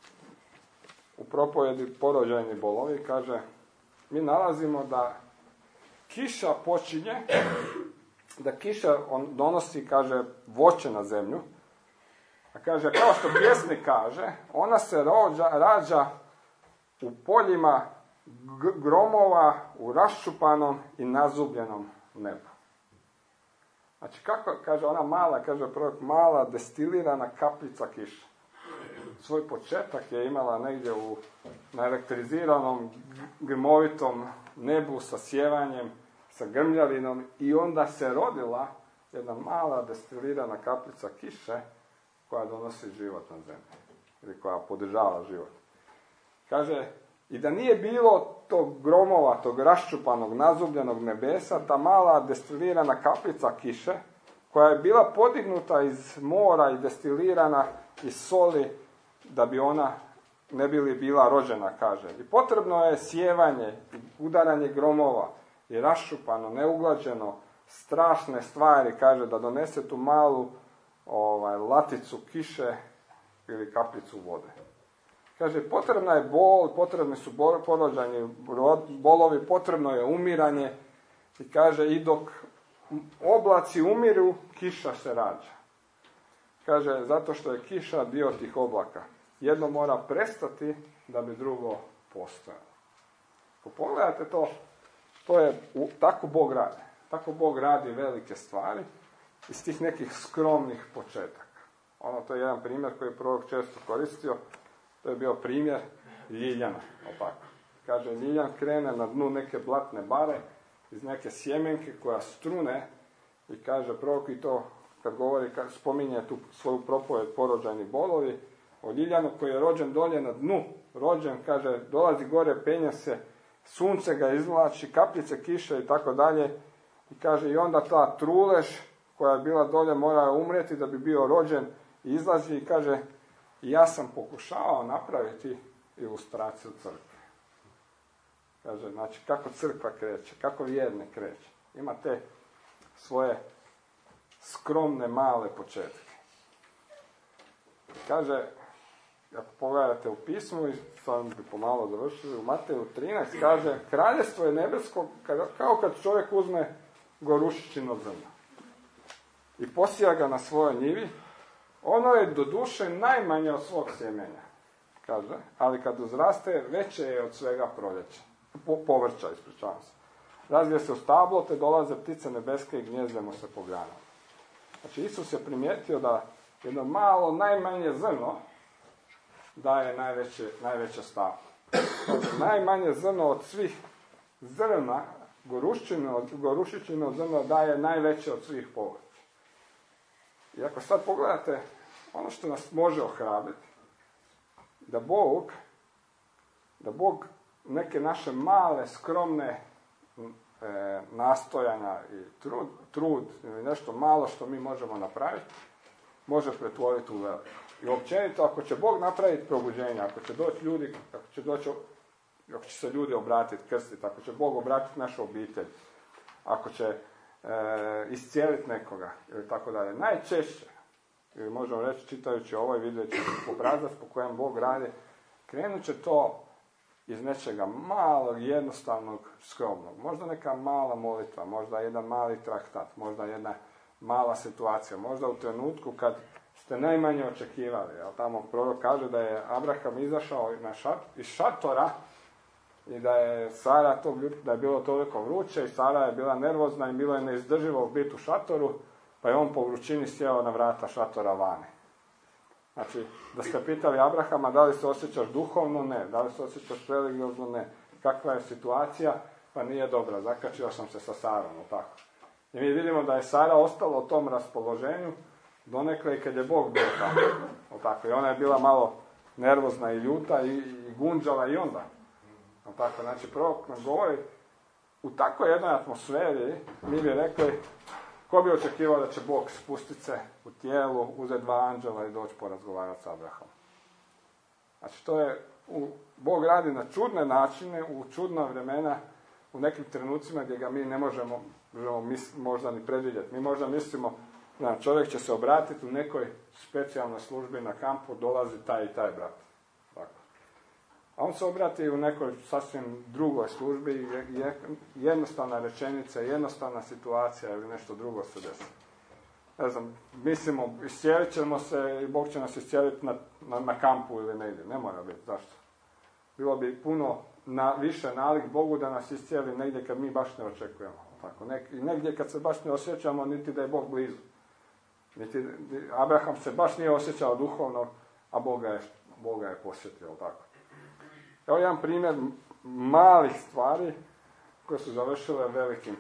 U propovjedi porođajni bolovi, kaže, mi nalazimo da kiša počinje, da kiša on donosi, kaže, voće na zemlju, a kaže, kao što pjesnik kaže, ona se rođa, rađa u poljima gromova, u raščupanom i nazubljenom nebu. Znači, kako, kaže ona mala, kaže prorok, mala destilirana kapljica kiše. Svoj početak je imala negdje u naelektriziranom, grmovitom nebu sa sjevanjem, sa grmljavinom i onda se rodila jedna mala destilirana kapljica kiše koja donosi život na zemlji ili koja podržava život. Kaže, i da nije bilo tog gromova, tog raščupanog, nazubljenog nebesa, ta mala destilirana kapljica kiše, koja je bila podignuta iz mora i destilirana iz soli, da bi ona ne bi li bila rođena, kaže. I potrebno je sjevanje, udaranje gromova, i raščupano, neuglađeno, strašne stvari, kaže, da donese tu malu ovaj, laticu kiše ili kapljicu vode. Kaže, potrebna je bol, potrebni su porođajni bolovi, potrebno je umiranje. I kaže, i dok oblaci umiru, kiša se rađa. Kaže, zato što je kiša dio tih oblaka. Jedno mora prestati da bi drugo postojalo. Ako pogledate to, to je, tako Bog radi. Tako Bog radi velike stvari iz tih nekih skromnih početaka. Ono, to je jedan primjer koji je prorok često koristio. To je bio primjer ljiljana. Opak. Kaže, ljiljan krene na dnu neke blatne bare iz neke sjemenke koja strune i kaže prorok, i to kad govori, kad spominje tu svoju propovjed porođajni bolovi, o ljiljanu koji je rođen dolje na dnu, rođen, kaže, dolazi gore, penje se, sunce ga izvlači, kapljice kiše i tako dalje, i kaže, i onda ta trulež koja je bila dolje mora umrijeti da bi bio rođen, i izlazi i kaže, ja sam pokušavao napraviti ilustraciju crkve. Kaže, znači, kako crkva kreće, kako vjerne kreće. Ima te svoje skromne, male početke. Kaže, ako pogledate u pismu, i sam bi pomalo završili, u Mateju trinaest kaže, kraljestvo je nebesko kao kad čovjek uzme gorušičino zrno i posija ga na svojoj njivi. Ono je do duše najmanje od svog sjemenja, kaže, ali kad uzraste, veće je od svega proljeća, po, povrća, ispričavam se. Razvije se u stablo, te dolaze ptice nebeske i gnjezde mu se po granama. Znači, Isus je primijetio da jedno malo, najmanje zrno daje najveće, najveće stablo. Znači, najmanje zrno od svih zrna, gorušičino zrno daje najveće od svih povrća. I ako sad pogledate, ono što nas može ohrabriti, da Bog, da Bog neke naše male, skromne e, nastojanja i trud, trud ili nešto malo što mi možemo napraviti, može pretvoriti u veliko. I općenito, ako će Bog napraviti probuđenje, ako će doći ljudi, ako će, doći, ako će se ljudi obratiti, krstiti, ako će Bog obratiti našu obitelj, ako će e, iscijeliti nekoga, ili tako dalje. Najčešće, ili možemo reći, čitajući ovaj video, će obrazac po kojem Bog radi, krenut će to iz nečega malog, jednostavnog, skromnog. Možda neka mala molitva, možda jedan mali traktat, možda jedna mala situacija, možda u trenutku kad ste najmanje očekivali. Jel, tamo prorok kaže da je Abraham izašao na šat, iz šatora i da je Sara to, da je bilo toliko vruće i Sara je bila nervozna i bilo je neizdrživo biti u šatoru, pa je on po vrućini sjeo na vrata šatora vani. Znači, da ste pitali Abrahama da li se osjećaš duhovno, ne. Da li se osjećaš religiozno, ne. Kakva je situacija? Pa nije dobra, zakačio sam se sa Sarom, tako. I mi vidimo da je Sara ostala u tom raspoloženju donekle i kad je Bog bio tako. tako. I ona je bila malo nervozna i ljuta i, i gunđala i onda. Tako. Znači, prorok nam govori, u takvoj jednoj atmosferi mi bi rekli, ko bi očekivao da će Bog spustiti se u tijelu, uzeti dva anđela i doći porazgovarati s Abrahamom? Znači, to je, u, Bog radi na čudne načine, u čudna vremena, u nekim trenucima gdje ga mi ne možemo, možemo mis, možda ni predvidjeti. Mi možda mislimo, da čovjek će se obratiti u nekoj specijalnoj službi na kampu, dolazi taj i taj brat. Tako. A on se obrati u nekoj sasvim drugoj službi, jednostavna rečenica, jednostavna situacija ili nešto drugo se desi. Ne znam, mislimo, iscijelit ćemo se i Bog će nas iscijeliti na, na, na kampu ili negdje. Ne mora biti. Zašto? Bilo bi puno na, više nalik Bogu da nas iscijeli negdje kad mi baš ne očekujemo. Tako, nek, negdje kad se baš ne osjećamo, niti da je Bog blizu. Niti, Abraham se baš nije osjećao duhovno, a Boga je, Boga je posjetio. Tako. Evo jedan primjer malih stvari koje su završile velikim,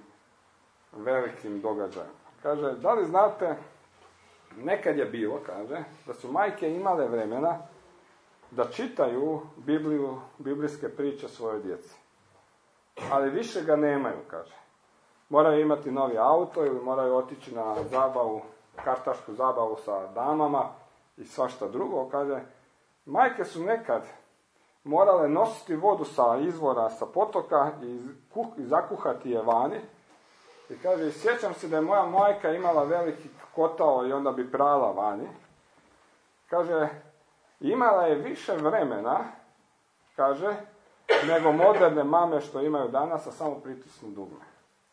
velikim događajem. Kaže, da li znate, nekad je bilo, kaže, da su majke imale vremena da čitaju Bibliju, biblijske priče svojoj djeci. Ali više ga nemaju, kaže. Moraju imati novi auto ili moraju otići na zabavu, kartašku zabavu sa damama i svašta drugo, kaže. Majke su nekad morale nositi vodu sa izvora, sa potoka i, kuh, i zakuhati je vani. I kaže, sjećam se da je moja majka imala veliki kotao i onda bi prala vani. Kaže, imala je više vremena, kaže, nego moderne mame što imaju danas, a samo pritisnu dugme.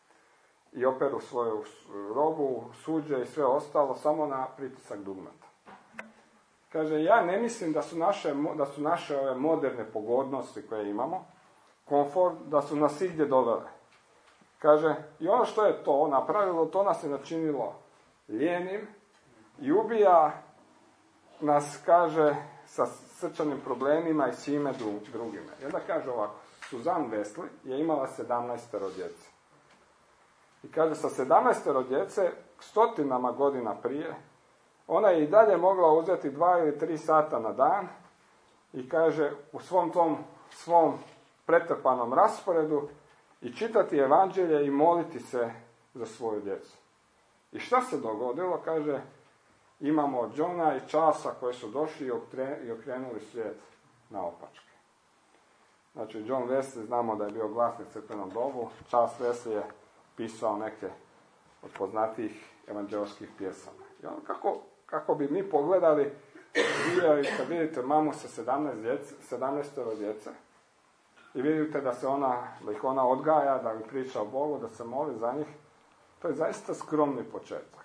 I operu svoju robu, suđe i sve ostalo, samo na pritisak dugmeta. Kaže, ja ne mislim da su naše, da su naše ove moderne pogodnosti koje imamo, komfort, da su nas igdje dovele. Kaže, i ono što je to napravilo, to nas je načinilo lijenim i ubija nas, kaže, sa srčanim problemima i svime drugime. I onda kaže ovako, Suzanne Wesley je imala sedamnaestero djece. I kaže, sa sedamnaestero djece, stotinama godina prije, ona je i dalje mogla uzeti dva ili tri sata na dan i kaže, u svom tom svom pretrpanom rasporedu i čitati evanđelje i moliti se za svoju djecu. I šta se dogodilo? Kaže, imamo Johna i Charlesa koji su došli i okrenuli svijet naopačke. Znači, John Wesley, znamo da je bio glasnik u crkvenom dobu. Charles Wesley je pisao neke od poznatijih evanđelskih pjesama. I ono kako, kako bi mi pogledali, kad vidite mamu sa sedamnaest djece, i vidite da se ona, da ih ona odgaja, da im priča o Bogu, da se moli za njih, to je zaista skromni početak.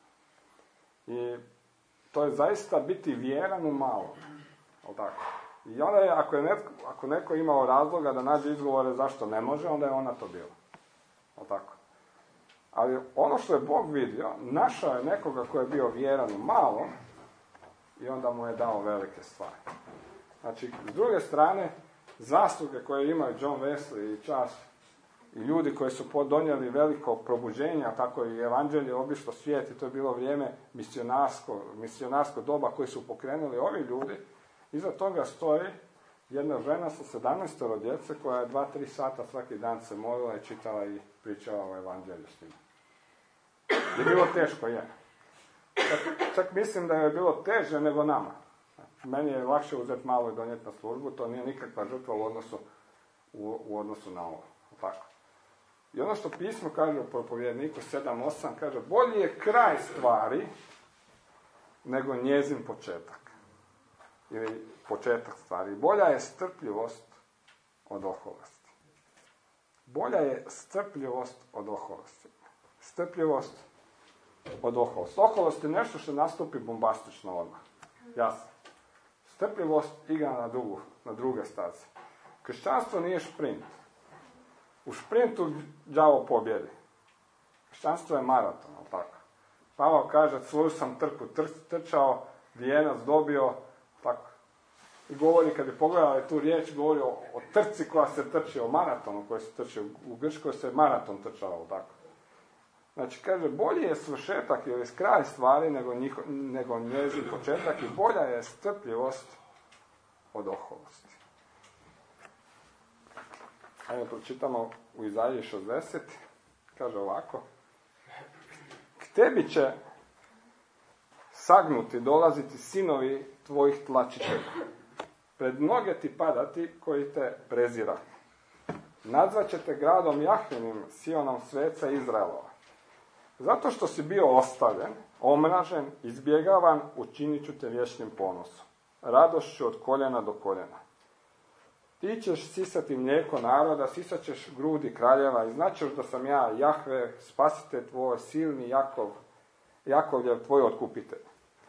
I to je zaista biti vjeran u malom. Tako. I onda je, ako je netko, ako neko imao razloga da nađe izgovore zašto ne može, onda je ona to bila. Tako. Ali ono što je Bog vidio, našao je nekoga koji je bio vjeran u malom i onda mu je dao velike stvari. Znači, s druge strane, zasluge koje imaju John Wesley i Charles i ljudi koji su donijeli veliko probuđenje, a tako i evanđelje obišlo svijet i to je bilo vrijeme misionarsko, misionarsko doba koji su pokrenuli ovi ljudi, iza toga stoji jedna žena sa sedamnaestoro djece koja je dva, tri sata svaki dan se molila i čitala i pričala o evanđelju s njima. Je bilo teško, je. Čak, čak mislim da je bilo teže nego nama. Meni je lakše uzeti malo i donijeti na službu, to nije nikakva žrtva u odnosu, u, u odnosu na ovo. Tako. I ono što pismo kaže u propovjedniku sedam osam, kaže, bolji je kraj stvari nego njezin početak. Ili početak stvari. Bolja je strpljivost od oholosti. Bolja je strpljivost od oholosti. Strpljivost od oholosti. Oholost je nešto što nastupi bombastično odmah. Jasno. Strpljivost igra na, drugu, na druge staze. Kršćanstvo nije šprint. U šprintu đavo pobjedi. Kršćanstvo je maraton, ali tako. Pavao kaže, svoju sam trku trčao, vijenac dobio, tako. I govori, kad bi pogledali tu riječ, govori o, o trci koja se trči, o maratonu koji se trči. U Grčkoj se maraton trčao, tako. Znači, kaže, bolji je svršetak ili kraj stvari nego, njiho, nego njezin početak i bolja je strpljivost od oholosti. Ajmo pročitamo u Izaiji šezdeset, kaže ovako. K tebi će sagnuti dolaziti sinovi tvojih tlačitelja. pred noge ti padati koji te prezira. Nazvaćete gradom Jahvinim, Sionom sveca Izraelova. Zato što si bio ostavljen, omražen, izbjegavan, učinit ću te vječnim ponosom. Radošću od koljena do koljena. Ti ćeš sisati mlijeko naroda, sisat ćeš grudi kraljeva i znaćeš da sam ja, Jahve, spasitelj tvoj, silni Jakov, Jakovljev, tvoj otkupitelj.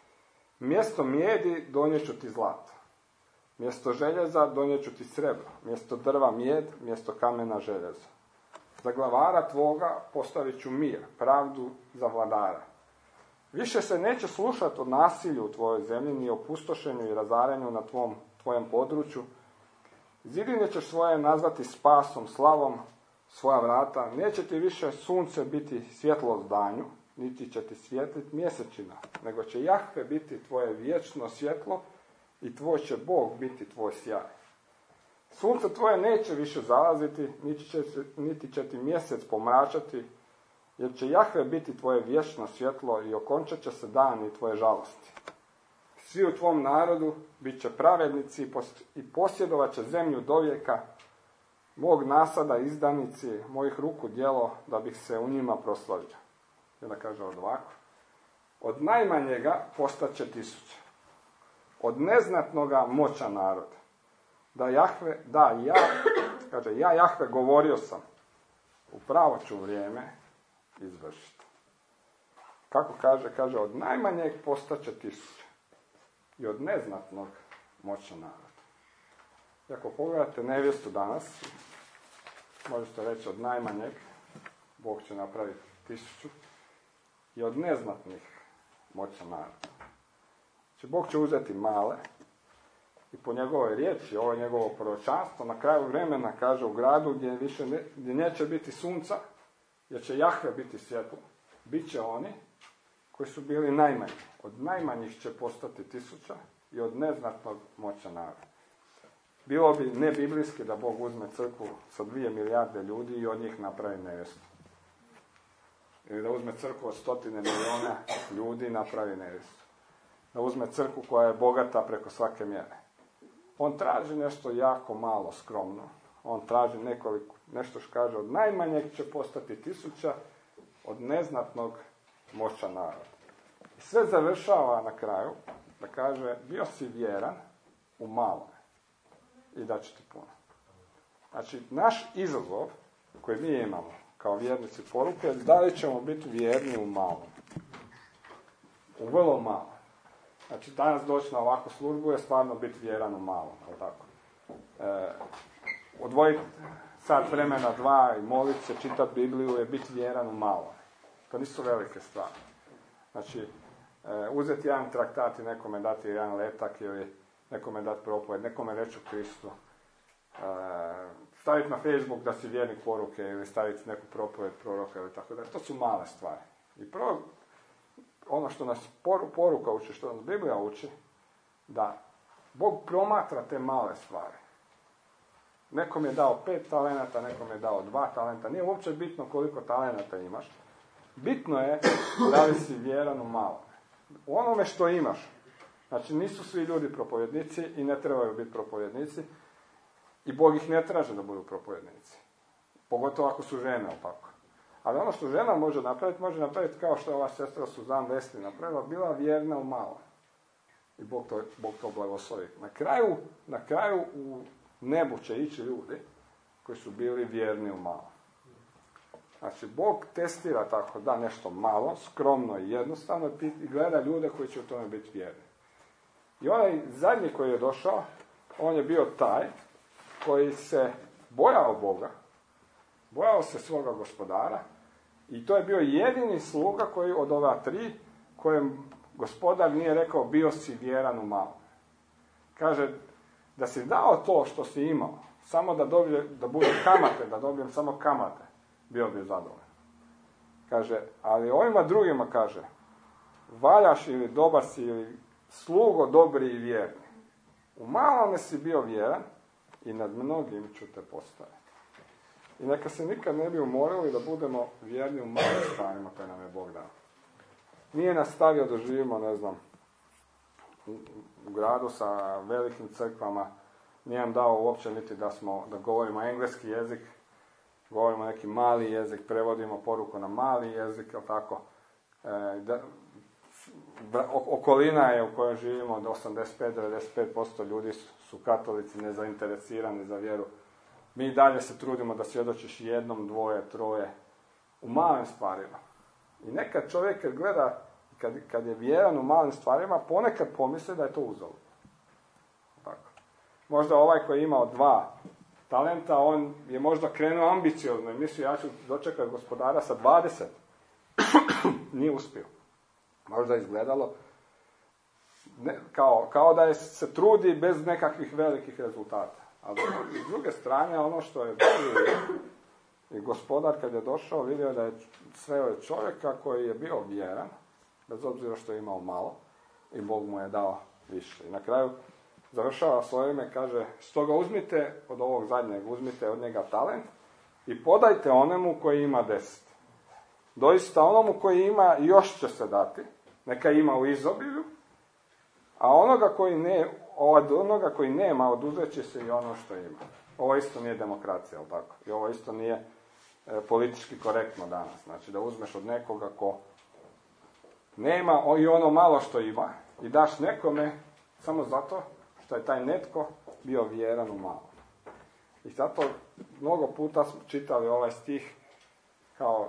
Mjesto mijedi donijet ću ti zlato. Mjesto željeza donijet ću ti srebro. Mjesto drva mijed, mjesto kamena željezo. Za glavara tvoga postavit ću mir, pravdu za vladara. Više se neće slušati o nasilju u tvojoj zemlji, ni o pustošenju i razaranju na tvom, tvojem području. Zidine ćeš svoje nazvati spasom, slavom, svoja vrata. Neće ti više sunce biti svjetlo danju, niti će ti svjetliti mjesečina, nego će Jahve biti tvoje vječno svjetlo i tvoj će Bog biti tvoj sjaj. Sunce tvoje neće više zalaziti, niti će, niti će ti mjesec pomračati, jer će Jahve biti tvoje vječno svjetlo i okončat će se dani tvoje žalosti. Svi u tvom narodu bit će pravednici i posjedovat će zemlju dovijeka, mog nasada izdanici, mojih ruku djelo, da bih se u njima proslavio. I onda kaže ovako: od najmanjega postaće tisuće, od neznatnoga moća narod. Da Jahve, da ja, kaže, ja Jahve govorio sam, u pravo ću vrijeme izvršiti. Kako kaže? Kaže, od najmanjeg postaće tisuće i od neznatnog moća narod. I ako pogledate nevjestu danas, možete reći od najmanjeg Bog će napraviti tisuću i od neznatnih moća naroda. Znači, Bog će uzeti male i po njegovoj riječi, ovo je njegovo proročanstvo, na kraju vremena, kaže, u gradu gdje, više ne, gdje neće biti sunca, jer će Jahve biti svjetlo, bit će oni koji su bili najmanji. Od najmanjih će postati tisuća i od neznatnog moća naroda. Bilo bi nebiblijski da Bog uzme crkvu sa dvije milijarde ljudi i od njih napravi nevjestu. Ili da uzme crkvu od stotine milijuna ljudi i napravi nevjestu. Da uzme crkvu koja je bogata preko svake mjere. On traži nešto jako malo, skromno. On traži nekoliko, nešto što kaže, od najmanjeg će postati tisuća, od neznatnog moća naroda. I sve završava na kraju da kaže, bio si vjeran u malome i da će ti puno. Znači, naš izazov koji mi imamo kao vjernici poruke, da li ćemo biti vjerni u malom. U vrlo malo. Znači, danas doći na ovakvu službu je stvarno biti vjeran u malom. Tako. E, odvojiti sat vremena, dva i moliti se, čitati Bibliju je biti vjeran u malom. To nisu velike stvari. Znači, e, uzeti jedan traktat i nekome dati jedan letak ili nekome dati propovjed, nekome reći o Kristu. E, staviti na Facebook da si vjernik poruke ili staviti neku propovjed proroka ili tako da. To su male stvari. I prvo, ono što nas poruka uči, što nas Biblija uči, da Bog promatra te male stvari. Nekom je dao pet talenata, nekom je dao dva talenta. Nije uopće bitno koliko talenata imaš. Bitno je da li si vjeran u malo. U onome što imaš. Znači, nisu svi ljudi propovjednici i ne trebaju biti propovjednici. I Bog ih ne traže da budu propovjednici. Pogotovo ako su žene, opako. Ali ono što žena može napraviti, može napraviti kao što je ova sestra Suzan Wesley napravila, bila vjerna u malo. I Bog to, Bog to blagoslovi. Na kraju, na kraju u nebu će ići ljudi koji su bili vjerni u malo. Znači, Bog testira tako da nešto malo, skromno i jednostavno i gleda ljude koji će u tome biti vjerni. I onaj zadnji koji je došao, on je bio taj koji se bojao Boga, bojao se svoga gospodara i to je bio jedini sluga koji od ova tri kojem gospodar nije rekao bio si vjeran u malo. Kaže, da si dao to što si imao, samo da, dobije, da bude kamate, da dobijem samo kamate, bio bi zadovoljan. Kaže, ali ovima drugima kaže, valjaš ili dobar si ili slugo dobri i vjerni. U malome si bio vjeran i nad mnogim ću te postaviti. I neka se nikad ne bi umorili da budemo vjerni u malim stvarima koje nam je Bog dao. Nije nas stavio da živimo, ne znam, u gradu sa velikim crkvama, nije nam dao uopće niti da smo, da govorimo engleski jezik, govorimo neki mali jezik, prevodimo poruku na mali jezik, jel tako? E, da, okolina je u kojoj živimo, od osamdeset pet do devedeset pet posto ljudi su, su katolici, nezainteresirani za vjeru. Mi dalje se trudimo da svjedočiš jednom, dvoje, troje, u malim stvarima. I nekad čovjek kad gleda, kad, kad je vjeran u malim stvarima, ponekad pomisli da je to uzalud. Tako. Možda ovaj koji je imao dva talenta, on je možda krenuo ambiciozno i mislio ja ću dočekati gospodara sa dvadeset. Nije uspio. Možda je izgledalo ne, kao, kao da je se trudi bez nekakvih velikih rezultata. Ali s druge strane, ono što je i gospodar kad je došao, vidio da je sreo čovjeka koji je bio vjeran, bez obzira što je imao malo, i Bog mu je dao više. I na kraju završava s ovime, kaže, stoga uzmite od ovog zadnjeg, uzmite od njega talent i podajte onemu koji ima deset. Doista onomu koji ima još će se dati, neka ima u izobilju, a onoga koji, ne, od onoga koji nema oduzet će se i ono što ima. Ovo isto nije demokracija, jel tako? I ovo isto nije e, politički korektno danas. Znači da uzmeš od nekoga ko nema i ono malo što ima i daš nekome samo zato što je taj netko bio vjeran u malo. I zato mnogo puta smo čitali ovaj stih kao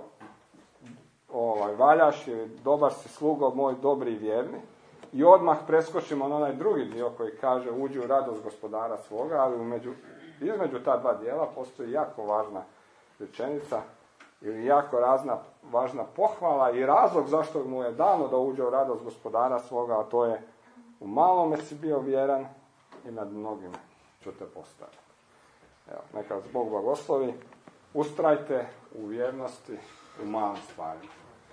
ovaj, valjaš ili dobar si slugo moj dobri i vjerni. I odmah preskočimo na onaj drugi dio koji kaže uđi u radost gospodara svoga, ali umeđu, između ta dva dijela postoji jako važna rečenica ili jako razna, važna pohvala i razlog zašto mu je dano da uđe u radost gospodara svoga, a to je u malome si bio vjeran i nad mnogim ću te postaviti. Evo, neka vas Bog blagoslovi, ustrajte u vjernosti u malim stvarima.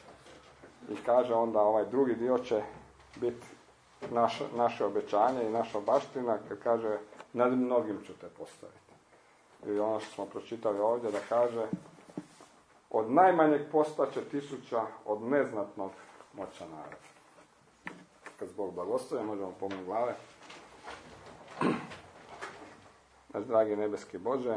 I kaže onda ovaj drugi dio će biti naše, naše obećanje i naša baština, kad kaže nad mnogim ću te postaviti. I ono što smo pročitali ovdje da kaže od najmanjeg postaće tisuća, od neznatnog moća naroda. Kad Bog blagoslovi, možemo pomenu glave. Naš dragi nebeski Bože,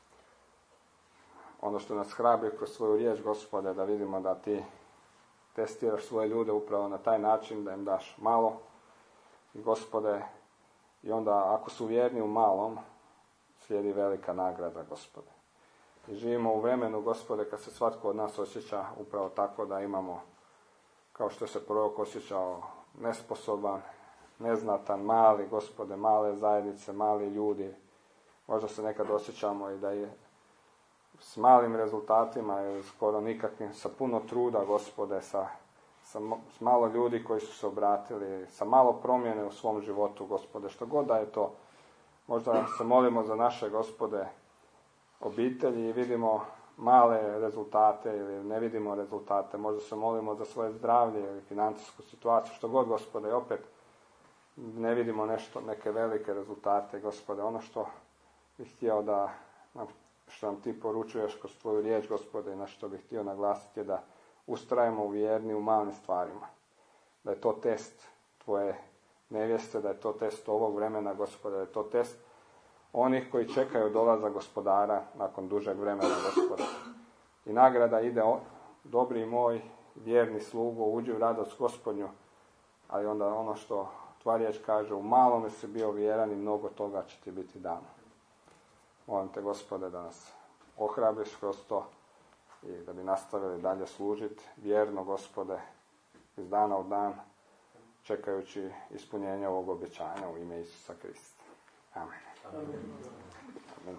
ono što nas hrabri kroz svoju riječ, Gospode, da vidimo da ti testiraš svoje ljude upravo na taj način da im daš malo. I Gospode, i onda ako su vjerni u malom, slijedi velika nagrada, Gospode. I živimo u vremenu, Gospode, kad se svatko od nas osjeća upravo tako da imamo, kao što se prorok osjećao, nesposoban, neznatan, mali, Gospode, male zajednice, mali ljudi. Možda se nekad osjećamo i da je s malim rezultatima ili skoro nikakvim, sa puno truda, Gospode, sa, sa s malo ljudi koji su se obratili, sa malo promjene u svom životu, Gospode, što god da je to. Možda se molimo za naše, Gospode, obitelji i vidimo male rezultate ili ne vidimo rezultate. Možda se molimo za svoje zdravlje ili financijsku situaciju, što god, Gospode, i opet ne vidimo nešto, neke velike rezultate, Gospode. Ono što bih htio da, što nam ti poručuješ kroz tvoju riječ, Gospode, i na što bih htio naglasiti je da ustrajemo u vjerni u malim stvarima. Da je to test tvoje nevjeste, da je to test ovog vremena, Gospode, da je to test onih koji čekaju dolazak gospodara nakon dužeg vremena, Gospode. I nagrada ide, dobri moj, vjerni slugo, uđi u radost Gospodnju, ali onda ono što tvoja riječ kaže, u malome si bio vjeran i mnogo toga će ti biti dano. Molim te, Gospode, da nas ohrabriš kroz to i da bi nastavili dalje služiti vjerno, Gospode, iz dana u dan, čekajući ispunjenje ovog obećanja u ime Isusa Krista. Amen. Amen. Amen.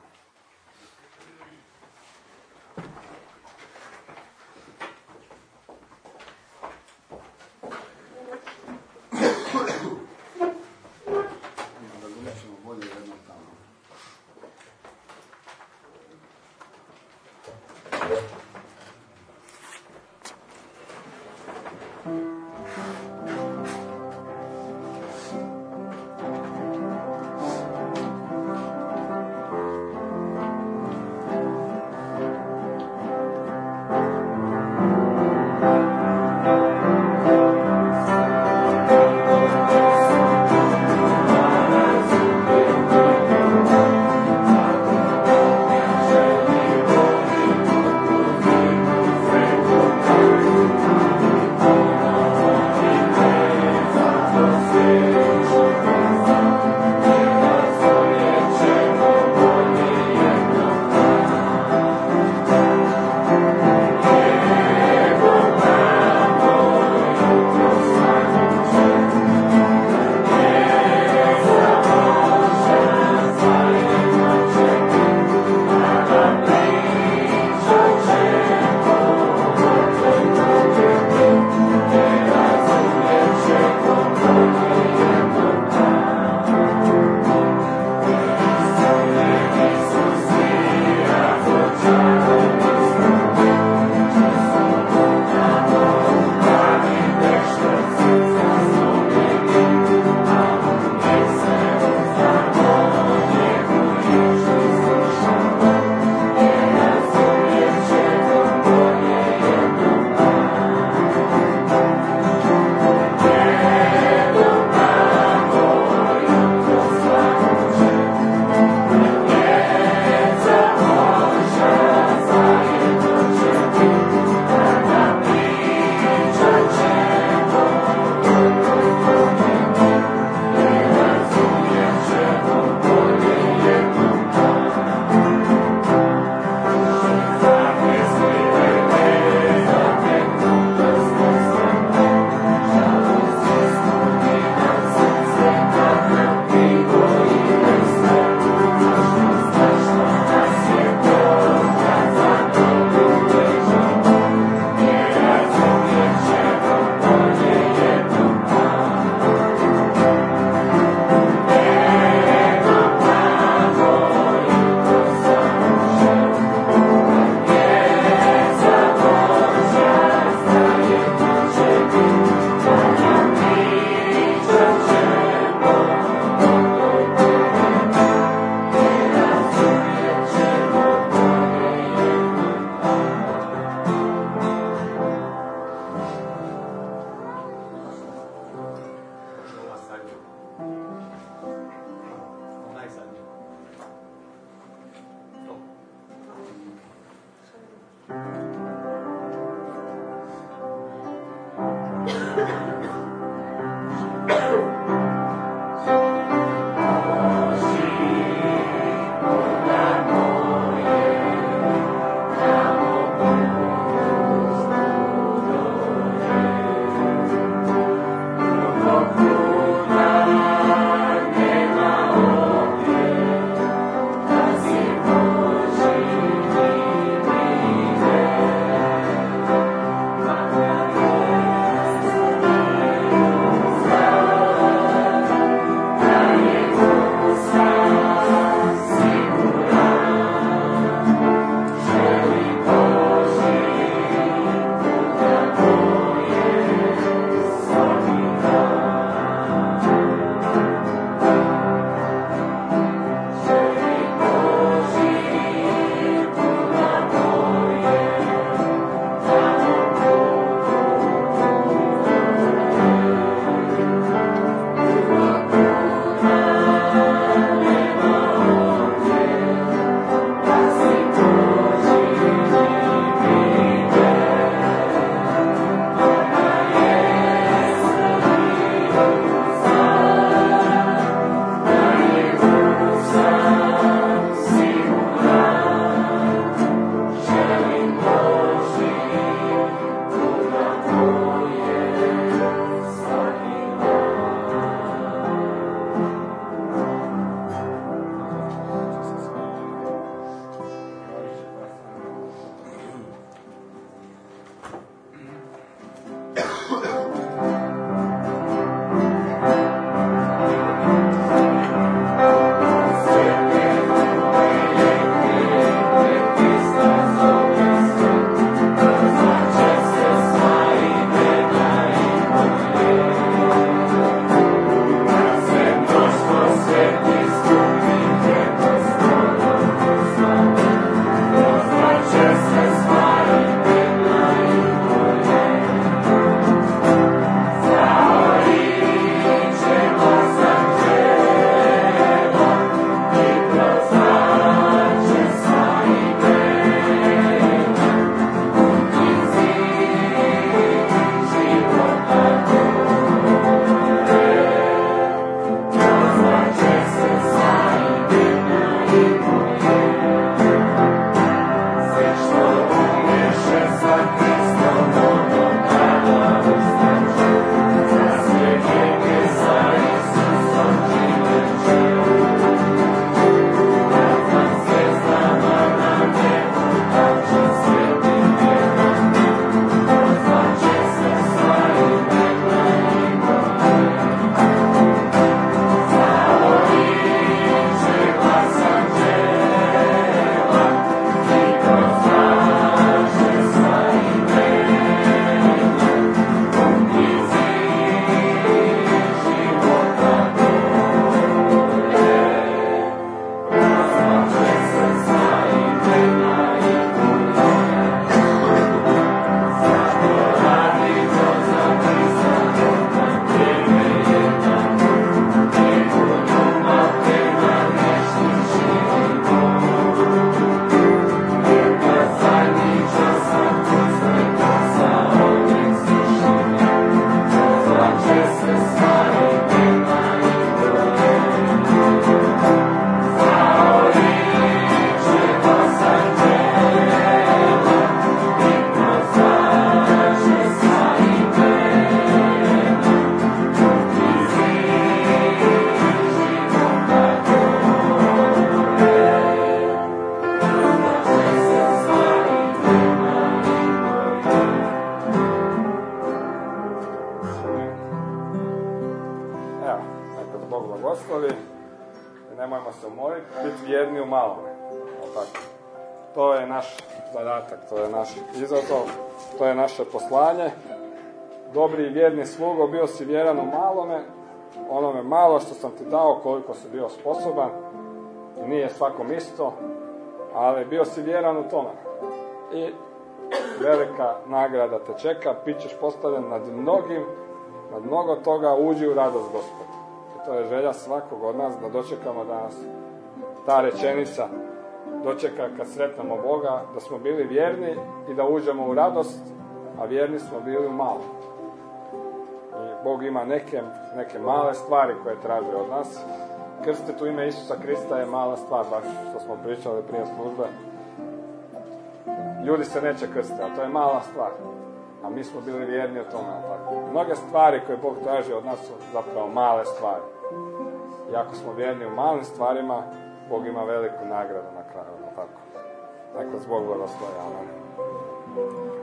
Bog blagoslovi. I nemojmo se umoriti, biti vjerni u malome. Tako. To je naš zadatak, to je naš izazov, to je naše poslanje. Dobri i vjerni slugo, bio si vjeran u malome, onome malo što sam ti dao, koliko si bio sposoban. I nije svakom isto, ali bio si vjeran u tome. I velika nagrada te čeka, bit ćeš postavljen nad mnogim, nad mnogo toga, uđi u radost Gospoda. I to je želja svakog od nas, da dočekamo danas ta rečenica dočeka kad sretnemo Boga, da smo bili vjerni i da uđemo u radost, a vjerni smo bili u malo. I Bog ima neke, neke male stvari koje traže od nas. Krstiti u ime Isusa Krista je mala stvar, baš što smo pričali prije službe. Ljudi se neće krstiti, a to je mala stvar. A mi smo bili vjerni o tome. Tako. Mnoge stvari koje Bog traži od nas su zapravo male stvari. I ako smo vjerni u malim stvarima, Bog ima veliku nagradu na kraju. Tako. Tako, zbog blagoslovi. Amen.